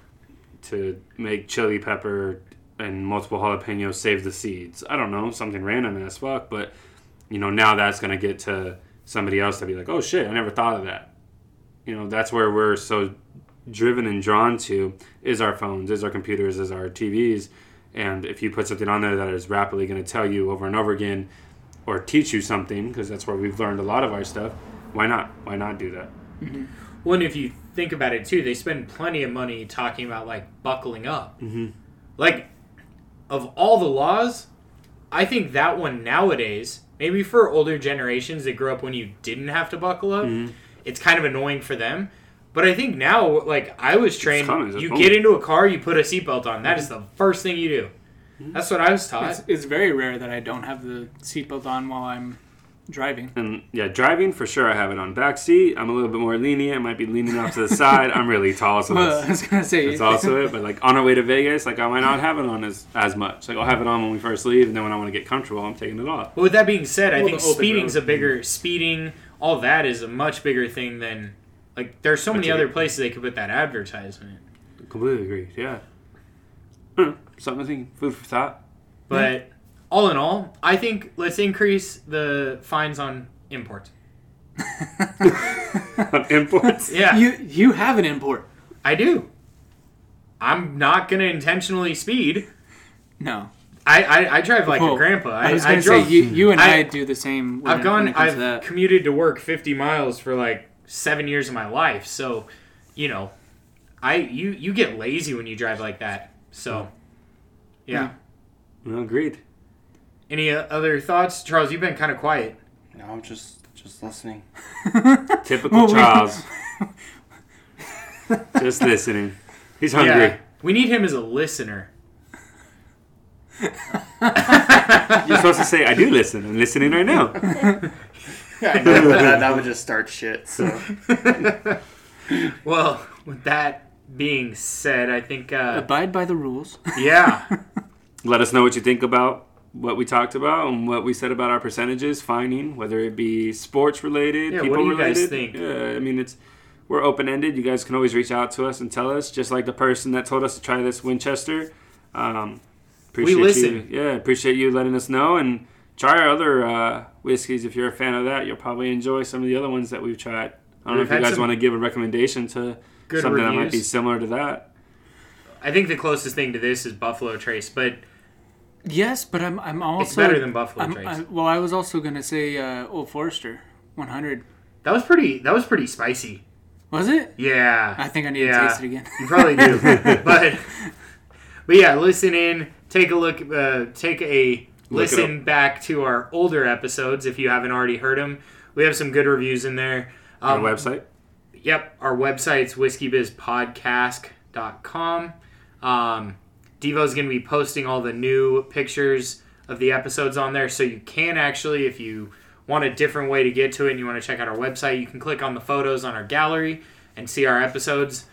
to make chili pepper and multiple jalapenos, save the seeds? I don't know, something random as fuck. But, now that's going to get to somebody else to be like, oh shit, I never thought of that. That's where we're so driven and drawn to, is our phones, is our computers, is our TVs. And if you put something on there that is rapidly going to tell you over and over again or teach you something, because that's where we've learned a lot of our stuff, why not? Why not do that? Mm-hmm. Well, and if you think about it too, they spend plenty of money talking about like buckling up. Mm-hmm. Like, of all the laws, I think that one nowadays, maybe for older generations that grew up when you didn't have to buckle up, it's kind of annoying for them. But I think now, like I was trained, coming, you boom. get into a car, you put a seatbelt on. That is the first thing you do. That's what I was taught. It's very rare that I don't have the seatbelt on while I'm driving. And yeah, driving for sure. I have it on back seat. I'm a little bit more lenient. I might be leaning off to the side. I'm really tall, so Well, I was gonna say that's also it. But like on our way to Vegas, like I might not have it on as much. Like I'll have it on when we first leave, and then when I want to get comfortable, I'm taking it off. But with that being said, I Well, think the open speeding's road. a bigger all that is a much bigger thing than like there's so many other places they could put that advertisement. Completely agreed. Yeah. Something to think. Food for thought. But all in all, I think let's increase the fines on imports. On imports. Yeah, you have an import. I do. I'm not gonna intentionally speed. No. I drive like Whoa. a grandpa. I was I gonna drove. say you and I I- do the same. I've commuted to work 50 miles for like 7 years of my life. So, you know, you get lazy when you drive like that. So, yeah. Well, agreed. Any other thoughts, Charles? You've been kind of quiet. No, I'm just listening. Typical Well, we- Charles. Just listening. He's hungry. Yeah, we need him as a listener. You're supposed to say, "I do listen. I'm listening right now." I know, but that would just start shit. So Well, with that being said, I think Abide by the rules. yeah. Let us know what you think about what we talked about and what we said about our percentages, fining, whether it be sports related, Yeah, people what do you guys related. think? Yeah, I mean, we're open ended. You guys can always reach out to us and tell us, just like the person that told us to try this Winchester. Appreciate listen. you. Yeah, appreciate you letting us know, and try our other whiskeys if you're a fan of that. You'll probably enjoy some of the other ones that we've tried. I don't know We've if you had guys some want to give a recommendation to good something that might be reviews. similar to that. I think the closest thing to this is Buffalo Trace, but Yes, but I'm also it's better than Buffalo Trace. I was also gonna say Old Forester 100. That was pretty spicy. Was it? Yeah. I think I need to Yeah. taste it again. You probably do. but yeah, listen in. Take a look. Take a listen back to our older episodes if you haven't already heard them. We have some good reviews in there. Our website. Yep, our website's whiskeyBizPodcast.com. Devo's going to be posting all the new pictures of the episodes on there, so you can actually, if you want a different way to get to it and you want to check out our website, you can click on the photos on our gallery and see our episodes.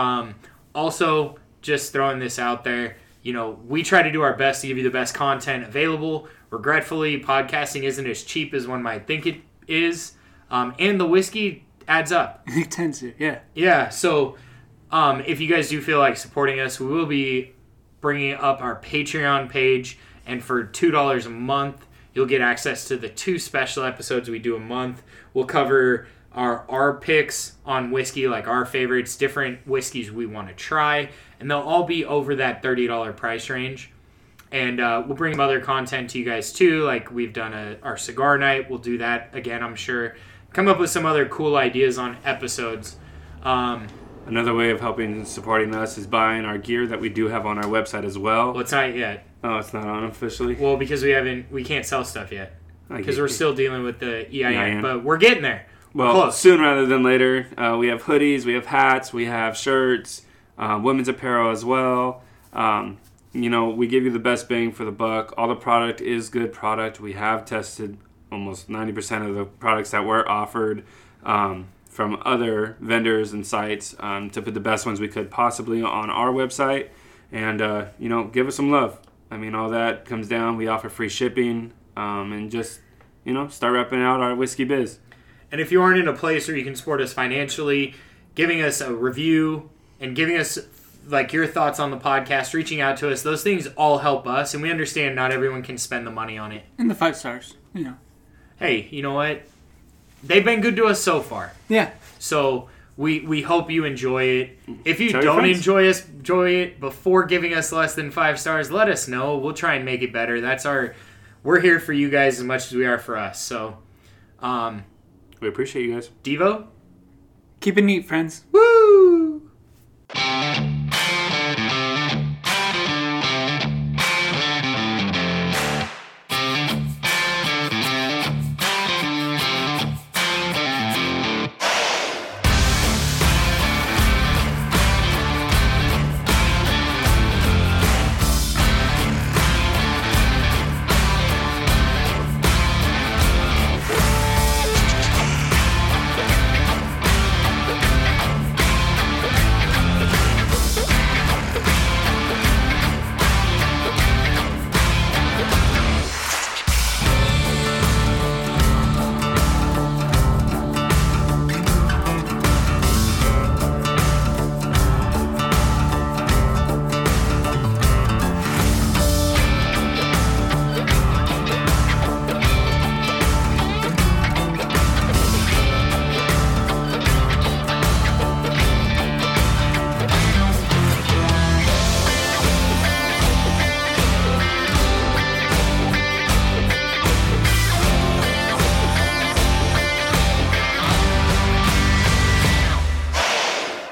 Also, just throwing this out there, we try to do our best to give you the best content available. Regretfully, podcasting isn't as cheap as one might think it is, and the whiskey adds up. It tends to, yeah. Yeah, so if you guys do feel like supporting us, we will be bringing up our Patreon page, and for $2 a month, you'll get access to the 2 special episodes we do a month. We'll cover our picks on whiskey, like our favorites, different whiskeys we want to try, and they'll all be over that $30 price range. And we'll bring other content to you guys too, like we've done our cigar night. We'll do that again, I'm sure. Come up with some other cool ideas on episodes. Another way of helping supporting us is buying our gear that we do have on our website as well. Well, it's not yet. Oh, it's not on officially. Well, because we can't sell stuff yet. Because we're still dealing with the EIN, EIN. but we're getting there. Well, Close. soon rather than later. We have hoodies, we have hats, we have shirts, women's apparel as well. We give you the best bang for the buck. All the product is good product. We have tested almost 90% of the products that were offered from other vendors and sites to put the best ones we could possibly on our website. And, give us some love. I mean, all that comes down. We offer free shipping and just, start repping out our whiskey biz. And if you aren't in a place where you can support us financially, giving us a review and giving us like your thoughts on the podcast, reaching out to us, those things all help us. And we understand not everyone can spend the money on it. And the 5 stars, Hey, you know what? They've been good to us so far. Yeah. So we hope you enjoy it. If you Tell your don't friends. enjoy it before giving us less than 5 stars, let us know. We'll try and make it better. We're here for you guys as much as we are for us. So, We appreciate you guys. Devo? Keep it neat, friends. Woo!